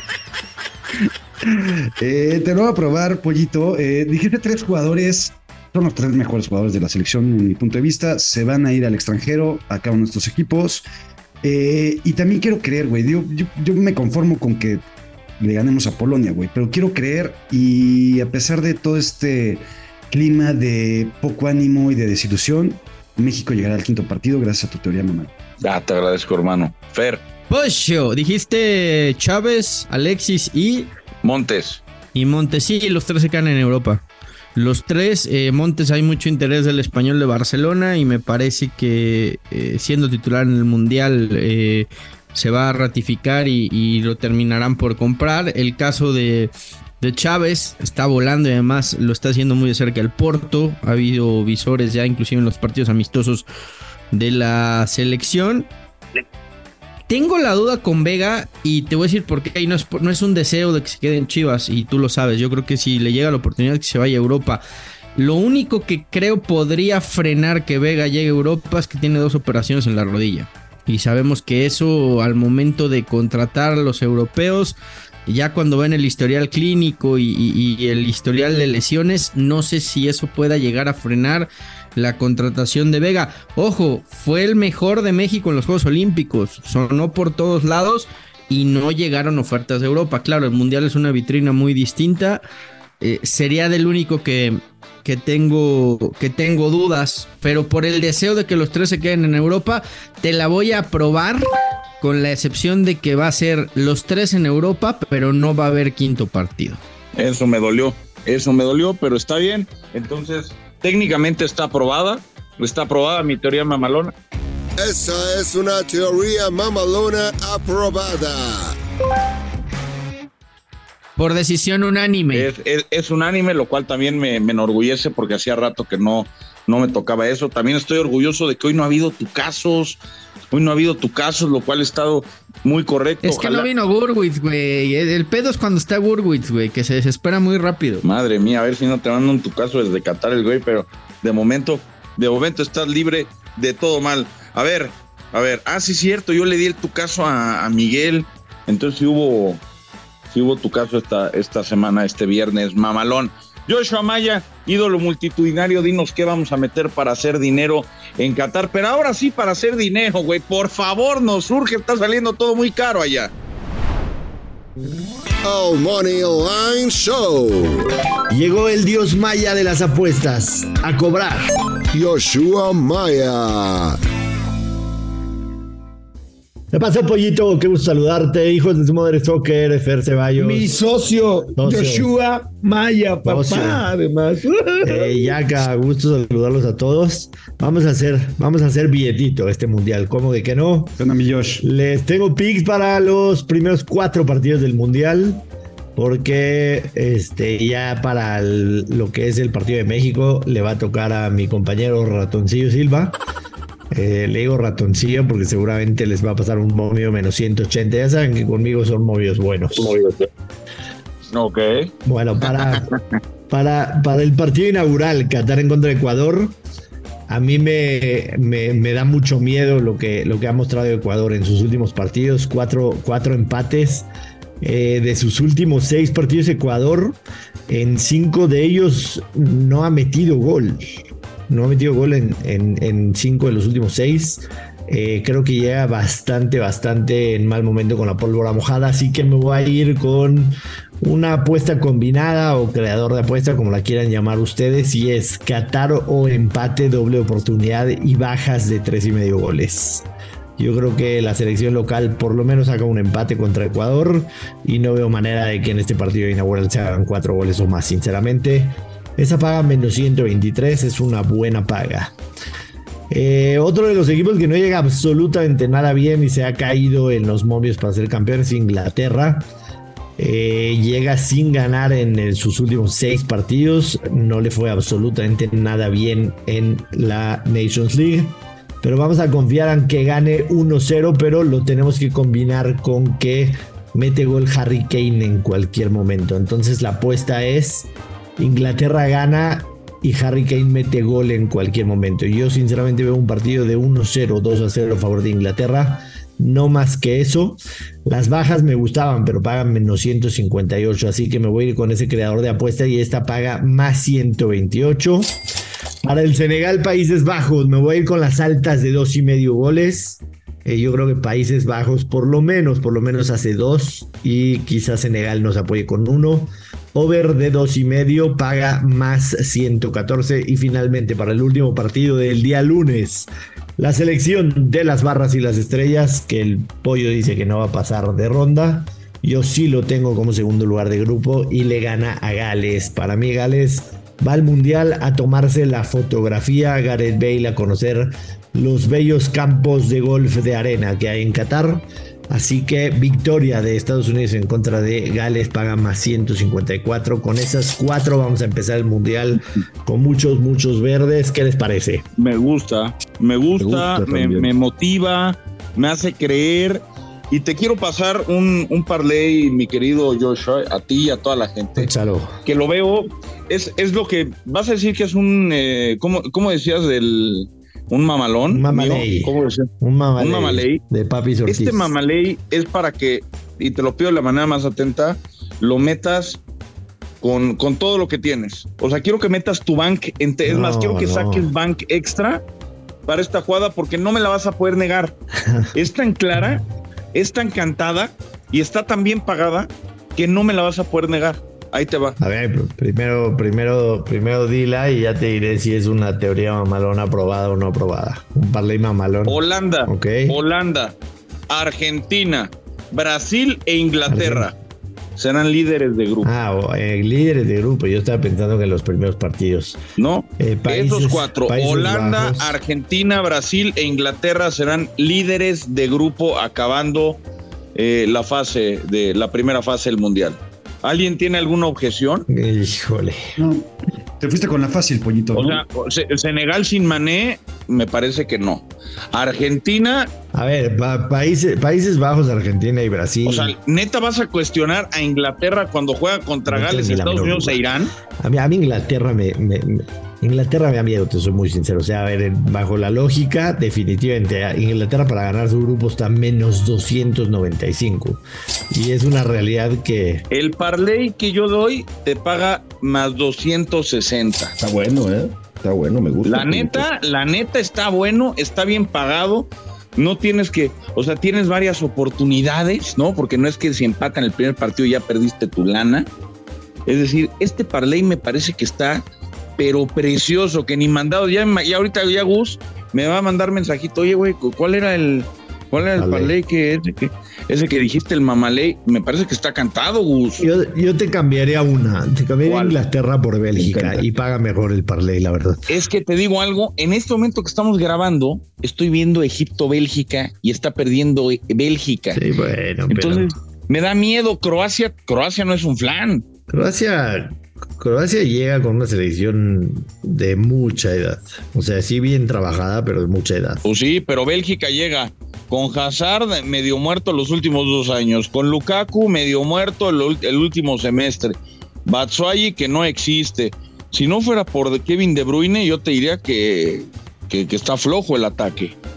Eh, te lo voy a probar, pollito. Eh, dijiste tres jugadores... Son los tres mejores jugadores de la selección, en mi punto de vista. Se van a ir al extranjero a cada uno de estos equipos. Eh, y también quiero creer, güey. Yo, yo, yo me conformo con que le ganemos a Polonia, güey. Pero quiero creer, y a pesar de todo este clima de poco ánimo y de desilusión, México llegará al quinto partido gracias a tu teoría, mamá. Ya, te agradezco, hermano. Fer. Pocho, dijiste Chávez, Alexis y... Montes. Y Montes, sí, los tres se quedan en Europa. Los tres, eh, Montes, hay mucho interés del Español de Barcelona y me parece que eh, siendo titular en el Mundial eh, se va a ratificar y, y lo terminarán por comprar. El caso de, de Chávez está volando y además lo está haciendo muy de cerca el Porto. Ha habido visores ya inclusive en los partidos amistosos de la selección. Tengo la duda con Vega y te voy a decir por qué. Y no es, no es un deseo de que se quede en Chivas y tú lo sabes. Yo creo que si le llega la oportunidad que se vaya a Europa. Lo único que creo podría frenar que Vega llegue a Europa es que tiene dos operaciones en la rodilla. Y sabemos que eso al momento de contratar a los europeos, ya cuando ven el historial clínico y, y, y el historial de lesiones, no sé si eso pueda llegar a frenar la contratación de Vega. Ojo, fue el mejor de México en los Juegos Olímpicos, sonó por todos lados y no llegaron ofertas de Europa. Claro, el Mundial es una vitrina muy distinta. Eh, sería del único que, que, tengo, que tengo dudas, pero por el deseo de que los tres se queden en Europa, te la voy a probar, con la excepción de que va a ser los tres en Europa, pero no va a haber quinto partido. Eso me dolió, eso me dolió, pero está bien. Entonces, técnicamente está aprobada, está aprobada mi teoría mamalona. Esa es una teoría mamalona aprobada. Por decisión unánime. Es, es, es unánime, lo cual también me, me enorgullece porque hacía rato que no, no me tocaba eso. También estoy orgulloso de que hoy no ha habido tucazos, hoy no ha habido tucazos, lo cual ha estado muy correcto. Es Ojalá. que no vino Gurwitz, güey. El pedo es cuando está Gurwitz, güey, que se desespera muy rápido. Madre mía, a ver si no te mandan un tucazo desde Qatar el güey, pero de momento, de momento estás libre de todo mal. A ver, a ver, ah, sí es cierto, yo le di el tucazo a, a Miguel, entonces sí hubo... Sí hubo tu caso esta, esta semana, este viernes, mamalón. Joshua Maya, ídolo multitudinario, dinos qué vamos a meter para hacer dinero en Qatar. Pero ahora sí, para hacer dinero, güey, por favor, nos urge, está saliendo todo muy caro allá. El Money Line Show. Llegó el dios maya de las apuestas a cobrar. Joshua Maya. ¿Qué pasó, pollito? Qué gusto saludarte, hijos de su madre soccer, Fer Ceballos. Mi socio, socio. Joshua Maya, papá, socio. Además. Eh, Yaka, gusto saludarlos a todos. Vamos a hacer, vamos a hacer billetito este mundial, ¿cómo de que no? Bueno, mi Josh. Les tengo picks para los primeros cuatro partidos del mundial, porque este, ya para el, lo que es el partido de México le va a tocar a mi compañero Ratoncillo Silva. Eh, le digo ratoncillo porque seguramente les va a pasar un movio menos ciento ochenta. Ya saben que conmigo son movios buenos. Ok. Bueno, para, para, para el partido inaugural, Qatar en contra de Ecuador, a mí me, me, me da mucho miedo lo que, lo que ha mostrado Ecuador en sus últimos partidos. Cuatro, cuatro empates. Eh, de sus últimos seis partidos, Ecuador, en cinco de ellos no ha metido gol. No ha metido gol en, en, en cinco de los últimos seis. Eh, creo que llega bastante, bastante en mal momento con la pólvora mojada, así que me voy a ir con una apuesta combinada o creador de apuesta, como la quieran llamar ustedes, y es Qatar o empate, doble oportunidad y bajas de tres y medio goles. Yo creo que la selección local por lo menos haga un empate contra Ecuador y no veo manera de que en este partido inaugural se hagan cuatro goles o más, sinceramente. Esa paga menos ciento veintitrés es una buena paga. Eh, otro de los equipos que no llega absolutamente nada bien y se ha caído en los momios para ser campeón es Inglaterra. Eh, llega sin ganar en el, sus últimos seis partidos. No le fue absolutamente nada bien en la Nations League. Pero vamos a confiar en que gane uno cero, pero lo tenemos que combinar con que mete gol Harry Kane en cualquier momento. Entonces la apuesta es Inglaterra gana y Harry Kane mete gol en cualquier momento. Yo sinceramente veo un partido de uno cero, dos a cero a favor de Inglaterra. No más que eso. Las bajas me gustaban, pero pagan menos ciento cincuenta y ocho. Así que me voy a ir con ese creador de apuesta y esta paga más ciento veintiocho. Para el Senegal, Países Bajos, me voy a ir con las altas de dos y medio goles. Eh, yo creo que Países Bajos por lo menos, por lo menos hace dos y quizás Senegal nos apoye con uno. Over de dos y medio, paga más ciento catorce. Y finalmente para el último partido del día lunes, la selección de las barras y las estrellas, que el pollo dice que no va a pasar de ronda. Yo sí lo tengo como segundo lugar de grupo y le gana a Gales. Para mí Gales va al mundial a tomarse la fotografía, a Gareth Bale a conocer los bellos campos de golf de arena que hay en Qatar. Así que victoria de Estados Unidos en contra de Gales, paga más ciento cincuenta y cuatro. Con esas cuatro vamos a empezar el mundial con muchos, muchos verdes. ¿Qué les parece? Me gusta, me gusta, me, gusta me, me motiva, me hace creer. Y te quiero pasar un, un parlay, mi querido Joshua, a ti y a toda la gente. Échalo. Que lo veo, es, es lo que vas a decir que es un, eh, ¿cómo, ¿cómo decías del... Un mamalón. Un mamaley. ¿Cómo decía? Un mamaley. Un mamaley. De Papi Ortiz. Este mamaley es para que, y te lo pido de la manera más atenta, lo metas con, con todo lo que tienes. O sea, quiero que metas tu bank, en te, es no, más, quiero que no. saques bank extra para esta jugada porque no me la vas a poder negar. Es tan clara, es tan cantada y está tan bien pagada que no me la vas a poder negar. Ahí te va. A ver, primero, primero, primero dila y ya te diré si es una teoría mamalona aprobada o no aprobada. Un parlay mamalón. Holanda, okay. Holanda, Argentina, Brasil e Inglaterra Argentina. serán líderes de grupo. Ah, eh, líderes de grupo. Yo estaba pensando que en los primeros partidos. No, eh, países, esos cuatro, Holanda, Bajos. Argentina, Brasil e Inglaterra serán líderes de grupo acabando eh, la fase de la primera fase del mundial. ¿Alguien tiene alguna objeción? Híjole. No, te fuiste con la fácil, pollito. O ¿no? sea, Senegal sin Mané, me parece que no. Argentina. A ver, pa- países, Países Bajos, Argentina y Brasil. O sea, ¿neta vas a cuestionar a Inglaterra cuando juega contra no Gales, Estados Unidos e Irán? A mí, a mí Inglaterra me, me, me Inglaterra me da miedo, te soy muy sincero. O sea, a ver, bajo la lógica, definitivamente, Inglaterra para ganar su grupo está menos doscientos noventa y cinco. Y es una realidad que... El parlay que yo doy te paga más doscientos sesenta. Está bueno, ¿eh? Está bueno, me gusta. La neta, la neta está bueno, está bien pagado. No tienes que, o sea, tienes varias oportunidades, ¿no? Porque no es que si empatan el primer partido ya perdiste tu lana. Es decir, este parlay me parece que está... pero precioso, que ni mandado, ya, ya ahorita ya Gus me va a mandar mensajito, oye güey, ¿cuál era el cuál era el parlay que ese, que ese que dijiste, el mamaley? Me parece que está cantado, Gus. Yo, yo te cambiaría una, te cambiaría Inglaterra por Bélgica y paga mejor el parlay, la verdad. Es que te digo algo, en este momento que estamos grabando, estoy viendo Egipto-Bélgica y está perdiendo Bélgica. Sí, bueno, entonces pero... me da miedo, Croacia, Croacia no es un flan. Croacia... Croacia llega con una selección de mucha edad. O sea, sí bien trabajada, pero de mucha edad. Pues sí, pero Bélgica llega con Hazard medio muerto los últimos dos años, con Lukaku medio muerto el, el último semestre, Batshuayi que no existe. Si no fuera por Kevin De Bruyne, yo te diría que, que, que está flojo el ataque.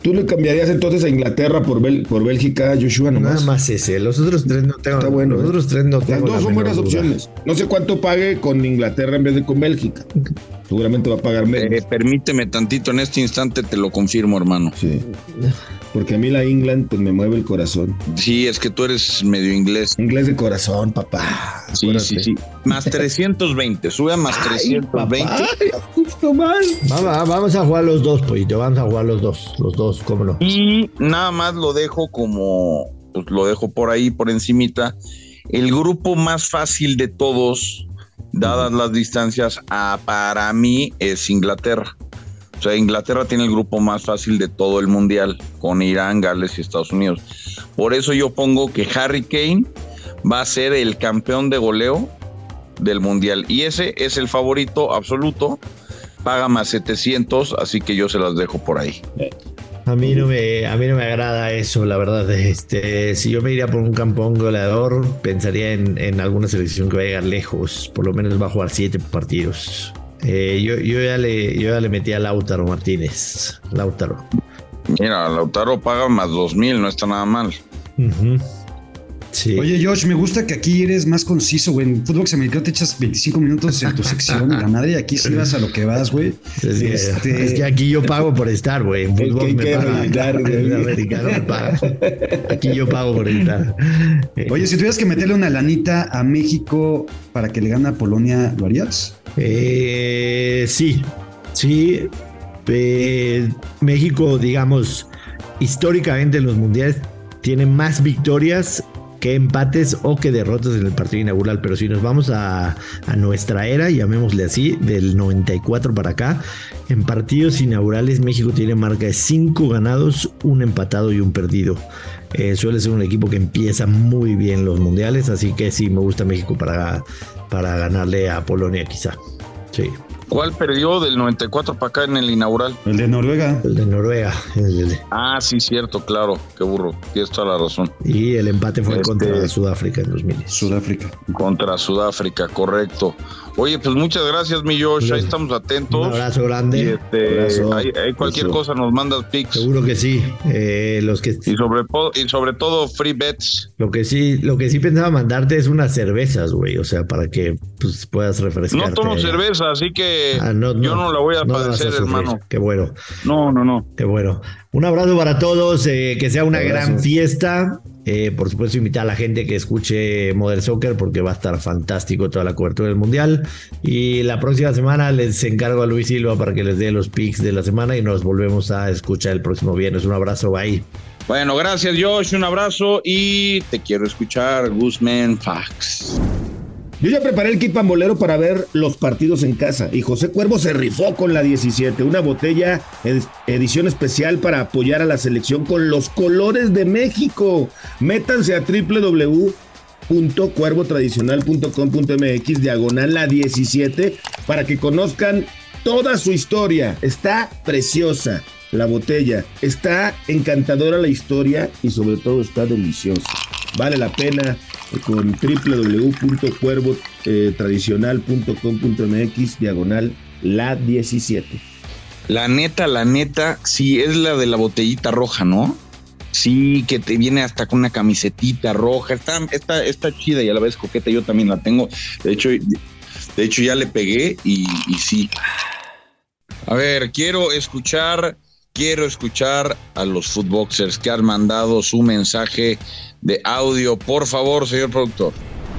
¿Tú le cambiarías entonces a Inglaterra por, Bel- por Bélgica, Joshua? Nomás? Nada más ese. Los otros tres no tengo. Está bueno. Los otros tres no Las tengo. dos la son menor buenas duda. opciones. No sé cuánto pague con Inglaterra en vez de con Bélgica. Seguramente va a pagar menos. Eh, permíteme tantito, en este instante te lo confirmo, hermano. Sí. Porque a mí la England pues me mueve el corazón. Sí, es que tú eres medio inglés. Inglés de corazón, papá. Sí, sí, sí. Más trescientos veinte, sube a más trescientos veinte. Ay, justo mal. Vamos, vamos a jugar los dos, pollito. Vamos a jugar los dos. Los dos, cómo no. Y nada más lo dejo como, pues lo dejo por ahí, por encimita. El grupo más fácil de todos, dadas las distancias, a, para mí es Inglaterra. O sea, Inglaterra tiene el grupo más fácil de todo el mundial, con Irán, Gales y Estados Unidos. Por eso yo pongo que Harry Kane va a ser el campeón de goleo del mundial. Y ese es el favorito absoluto. Paga más setecientos, así que yo se las dejo por ahí. A mí no me, a mí no me agrada eso, la verdad. Este, si yo me iría por un campeón goleador, pensaría en, en alguna selección que va a llegar lejos. Por lo menos va a jugar siete partidos. Eh, yo, yo, ya le, yo ya le metí a Lautaro Martínez. Lautaro. Mira, Lautaro paga más dos mil, no está nada mal. Uh-huh. Sí. Oye, Josh, me gusta que aquí eres más conciso, güey. En fútbol americano te echas veinticinco minutos en tu sección, la madre, y aquí sí vas a lo que vas, güey. Es que, este... es que aquí yo pago por estar, güey. En fútbol me paga. En americano me paga. Aquí yo pago por estar. Oye, si tuvieras que meterle una lanita a México para que le gane a Polonia, ¿lo harías? Eh, sí, sí. Eh, México, digamos, históricamente en los mundiales tiene más victorias que empates o que derrotas en el partido inaugural, pero si nos vamos a, a nuestra era, llamémosle así, del noventa y cuatro para acá, en partidos inaugurales México tiene marca de cinco ganados, un empatado y un perdido. Eh, suele ser un equipo que empieza muy bien los mundiales, así que sí, me gusta México para, para ganarle a Polonia quizá. Sí. ¿Cuál perdió del noventa y cuatro para acá en el inaugural? El de Noruega. El de Noruega. El de... Ah, sí, cierto, claro. Qué burro. Tienes toda la razón. Y el empate fue este... contra Sudáfrica en dos mil. Sudáfrica. Contra Sudáfrica, correcto. Oye, pues muchas gracias, mi Josh. Ahí estamos atentos. Un abrazo grande. Y este, abrazo. Hay, hay cualquier Eso. cosa nos mandas pics. Seguro que sí. Eh, los que... y, sobre, y sobre todo free bets. Lo que sí, lo que sí pensaba mandarte es unas cervezas, güey. O sea, para que pues, puedas refrescarte. No tomo cerveza, así que ah, no, no, yo no la voy a no padecer, a hermano. Qué bueno. No, no, no. Qué bueno. Un abrazo para todos. Eh, que sea una gran fiesta. Eh, por supuesto, invitar a la gente que escuche Modern Soccer porque va a estar fantástico toda la cobertura del Mundial. Y la próxima semana les encargo a Luis Silva para que les dé los picks de la semana y nos volvemos a escuchar el próximo viernes. Un abrazo, bye. Bueno, gracias, Josh. Un abrazo y te quiero escuchar, Guzmán Fax. Yo ya preparé el kit pambolero para ver los partidos en casa y José Cuervo se rifó con la diecisiete, una botella ed- edición especial para apoyar a la selección con los colores de México. Métanse a doble u doble u doble u punto cuervo tradicional punto com punto m x diagonal la diecisiete para que conozcan toda su historia. Está preciosa la botella, está encantadora la historia y sobre todo está deliciosa. Vale la pena con doble u doble u doble u punto cuervo tradicional punto com punto m x diagonal la diecisiete. La neta, la neta, sí, es la de la botellita roja, ¿no? Sí, que te viene hasta con una camisetita roja. Está, está, está chida y a la vez coqueta. Yo también la tengo. De hecho, de hecho ya le pegué y, y sí. A ver, quiero escuchar, quiero escuchar a los Footboxers que han mandado su mensaje de audio. Por favor, señor productor.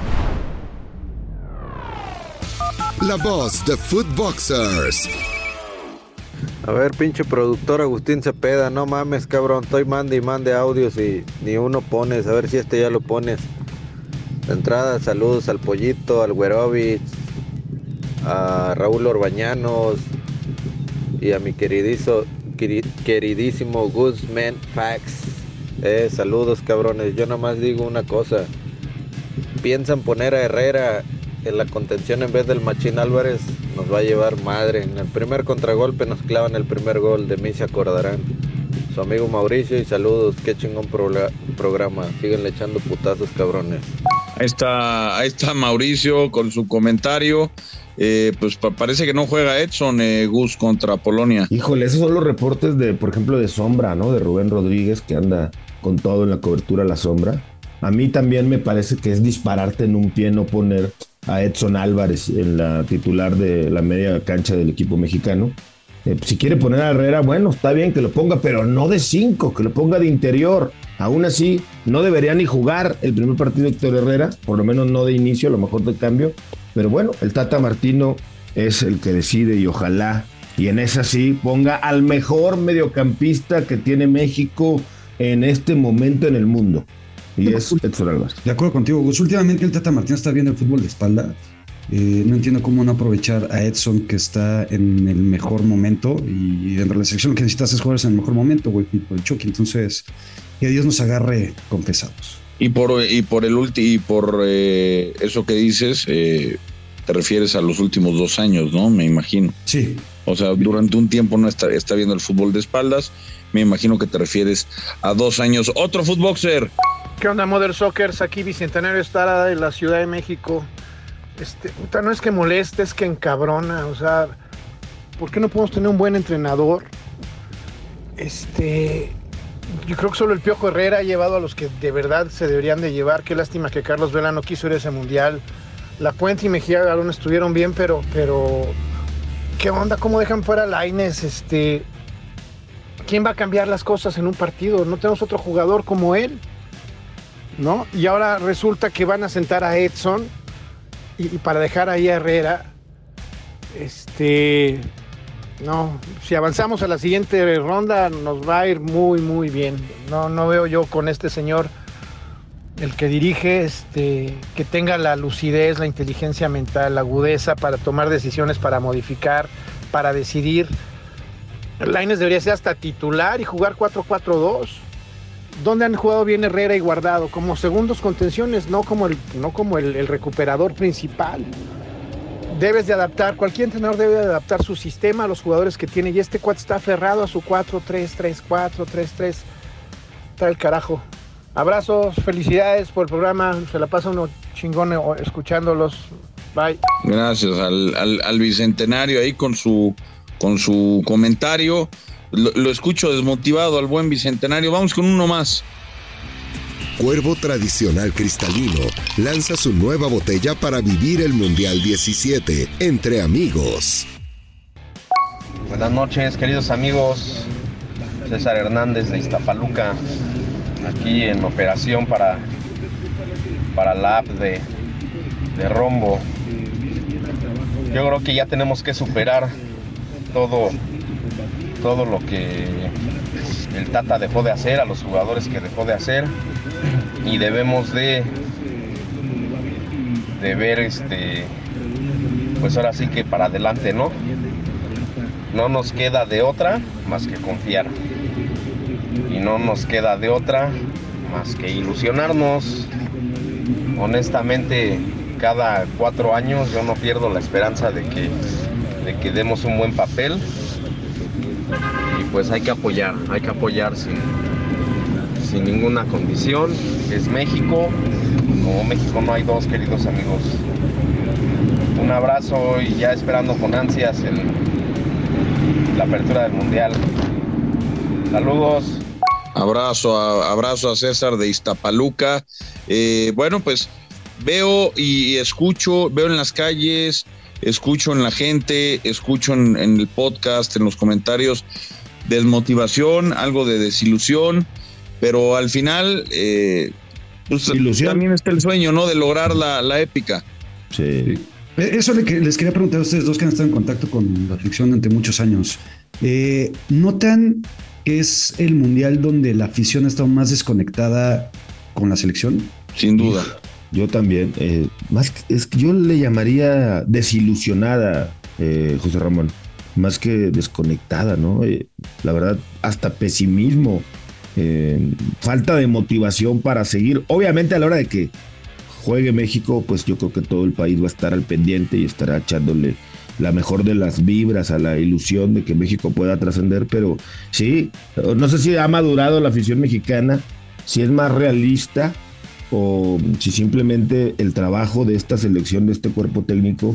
La voz de Footboxers. A ver, pinche productor Agustín Cepeda, no mames, cabrón, estoy mande y mande audios y ni uno pones, a ver si este ya lo pones. De entrada, saludos al Pollito, al Güerovich, a Raúl Orbañanos y a mi queridizo, queridísimo Guzmán Fax. Eh, saludos, cabrones, yo nomás digo una cosa. Piensan poner a Herrera en la contención en vez del Machín Álvarez, nos va a llevar madre. En el primer contragolpe nos clavan el primer gol, de mí se acordarán. Su amigo Mauricio y saludos, qué chingón pro- programa, síganle echando putazos, cabrones. Ahí está, ahí está Mauricio con su comentario eh, pues pa- parece que no juega Edson, eh, Gus, contra Polonia. Híjole, esos son los reportes de, por ejemplo, de Sombra, ¿no? De Rubén Rodríguez, que anda con todo en la cobertura a la Sombra. A mí también me parece que es dispararte en un pie no poner a Edson Álvarez en la titular de la media cancha del equipo mexicano. Eh, si quiere poner a Herrera, bueno, está bien que lo ponga, pero no de cinco, que lo ponga de interior. Aún así, no debería ni jugar el primer partido de Héctor Herrera, por lo menos no de inicio, a lo mejor de cambio. Pero bueno, el Tata Martino es el que decide y ojalá, y en esa sí, ponga al mejor mediocampista que tiene México en este momento en el mundo. Y es Edson Álvarez. De acuerdo contigo, Gus. Últimamente el Tata Martino está viendo el fútbol de espalda. Eh, no entiendo cómo no aprovechar a Edson, que está en el mejor momento. Y dentro de la selección lo que necesitas es jugadores en el mejor momento, güey, por el Chucky. Entonces, que Dios nos agarre confesados. Y por, y por el ulti, y por eh, eso que dices, eh, te refieres a los últimos dos años, ¿no? Me imagino. Sí. O sea, durante un tiempo no está, está viendo el fútbol de espaldas. Me imagino que te refieres a dos años. Otro futboxer. ¿Qué onda, Mother Sockers? Aquí Bicentenario Estrada de la Ciudad de México. Este, puta, no es que moleste, es que encabrona. O sea, ¿por qué no podemos tener un buen entrenador? Este, yo creo que solo el Piojo Herrera ha llevado a los que de verdad se deberían de llevar. Qué lástima que Carlos Vela no quiso ir a ese mundial. La Puente y Mejía Galón estuvieron bien, pero, pero ¿qué onda? ¿Cómo dejan fuera a Lainez? Este, ¿quién va a cambiar las cosas en un partido? No tenemos otro jugador como él, ¿no? Y ahora resulta que van a sentar a Edson y, y para dejar ahí a Herrera. Este, no, si avanzamos a la siguiente ronda nos va a ir muy muy bien. No, no veo yo con este señor, el que dirige, este, que tenga la lucidez, la inteligencia mental, la agudeza para tomar decisiones, para modificar, para decidir. Lainez debería ser hasta titular y jugar cuatro cuatro dos. ¿Dónde han jugado bien Herrera y Guardado? Como segundos contenciones, no como el, no como el, el recuperador principal. Debes de adaptar, cualquier entrenador debe de adaptar su sistema a los jugadores que tiene, y este cuate está aferrado a su cuatro tres tres, cuatro tres tres. Está el carajo. Abrazos, felicidades por el programa, se la pasa uno chingón escuchándolos. Bye. Gracias al, al, al Bicentenario ahí con su, con su comentario. Lo, lo escucho desmotivado al buen Bicentenario. Vamos con uno más. Cuervo Tradicional Cristalino lanza su nueva botella para vivir el Mundial diecisiete entre amigos. Buenas noches, queridos amigos. César Hernández de Iztapaluca, aquí en operación para, para la app de, de Rombo. Yo creo que ya tenemos que superar todo, todo lo que el Tata dejó de hacer, a los jugadores que dejó de hacer, y debemos de, de ver, este, pues ahora sí que para adelante, ¿no? No nos queda de otra más que confiar. Y no nos queda de otra más que ilusionarnos. Honestamente, cada cuatro años yo no pierdo la esperanza de que, de que demos un buen papel. Y pues hay que apoyar, hay que apoyar sin, sin ninguna condición. Es México, como México no hay dos, queridos amigos. Un abrazo y ya esperando con ansias el, la apertura del Mundial. Saludos. Abrazo a, abrazo a César de Iztapaluca. Eh, bueno, pues veo y escucho, veo en las calles, escucho en la gente, escucho en, en el podcast, en los comentarios, desmotivación, algo de desilusión, pero al final eh, pues, también está el sueño, ¿no? De lograr la, la épica. Sí. Eso les quería preguntar a ustedes dos que han estado en contacto con la afición durante muchos años. Eh, ¿Notan que es el mundial donde la afición ha estado más desconectada con la selección? Sin duda. Yo también. Eh, más que, es que yo le llamaría desilusionada, eh, José Ramón, más que desconectada, ¿no? Eh, la verdad, hasta pesimismo, eh, falta de motivación para seguir. Obviamente, a la hora de que juegue México, pues yo creo que todo el país va a estar al pendiente y estará echándole la mejor de las vibras a la ilusión de que México pueda trascender, pero sí, no sé si ha madurado la afición mexicana, si es más realista o si simplemente el trabajo de esta selección, de este cuerpo técnico,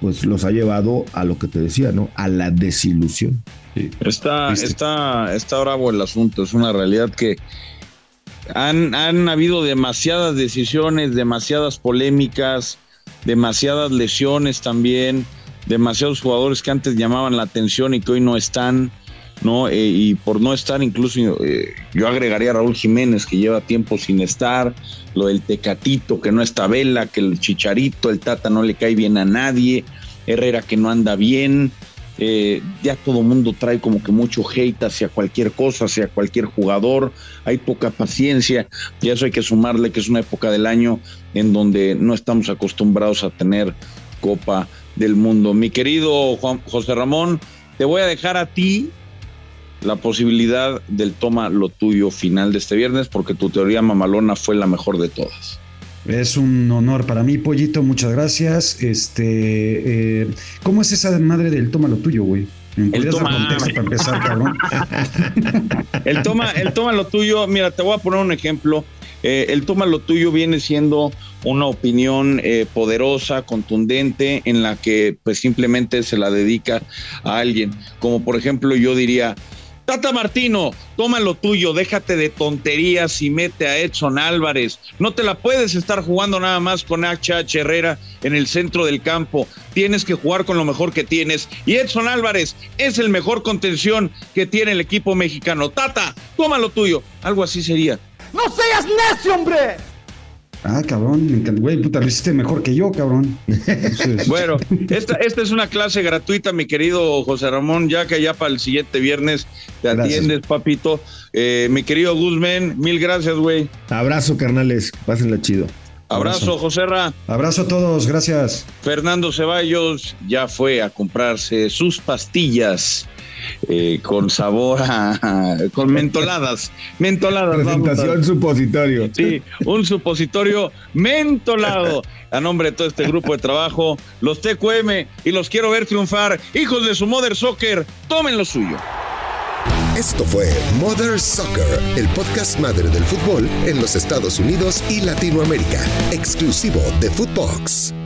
pues los ha llevado a lo que te decía, ¿no? A la desilusión. Sí. Está, está, está bravo el asunto, es una realidad que han, han habido demasiadas decisiones, demasiadas polémicas, demasiadas lesiones también, demasiados jugadores que antes llamaban la atención y que hoy no están, ¿no? Eh, y por no estar, incluso eh, yo agregaría a Raúl Jiménez, que lleva tiempo sin estar, lo del Tecatito, que no está Vela, que el Chicharito, el Tata no le cae bien a nadie, Herrera que no anda bien, eh, ya todo mundo trae como que mucho hate hacia cualquier cosa, hacia cualquier jugador, hay poca paciencia, y eso hay que sumarle que es una época del año en donde no estamos acostumbrados a tener Copa del Mundo. Mi querido Juan, José Ramón, te voy a dejar a ti la posibilidad del toma lo tuyo final de este viernes, porque tu teoría mamalona fue la mejor de todas. Es un honor para mí, Pollito, muchas gracias. Este, eh, ¿cómo es esa madre del toma lo tuyo, güey? ¿Me podrías dar contexto para empezar, cabrón? El toma, el toma lo tuyo, mira, te voy a poner un ejemplo. Eh, el toma lo tuyo viene siendo una opinión eh, poderosa, contundente, en la que pues simplemente se la dedica a alguien. Como por ejemplo yo diría: Tata Martino, toma lo tuyo, déjate de tonterías y mete a Edson Álvarez. No te la puedes estar jugando nada más con H H Herrera en el centro del campo. Tienes que jugar con lo mejor que tienes. Y Edson Álvarez es el mejor contención que tiene el equipo mexicano. Tata, toma lo tuyo. Algo así sería. ¡No seas necio, hombre! Ah, cabrón, me encanta, güey, puta, lo hiciste mejor que yo, cabrón. Entonces... Bueno, esta, esta es una clase gratuita, mi querido José Ramón, ya que ya para el siguiente viernes te gracias. Atiendes, papito. Eh, mi querido Guzmán, mil gracias, güey. Abrazo, carnales, pásenla chido. Abrazo, Abrazo. Joserra. Abrazo a todos, gracias. Fernando Ceballos ya fue a comprarse sus pastillas eh, con sabor a, a con mentoladas. Mentoladas. Presentación a... supositorio. Sí, un supositorio mentolado. A nombre de todo este grupo de trabajo, los T Q M, y los quiero ver triunfar. Hijos de su Mother Soccer, tomen lo suyo. Esto fue Mother Soccer, el podcast madre del fútbol en los Estados Unidos y Latinoamérica, exclusivo de Footbox.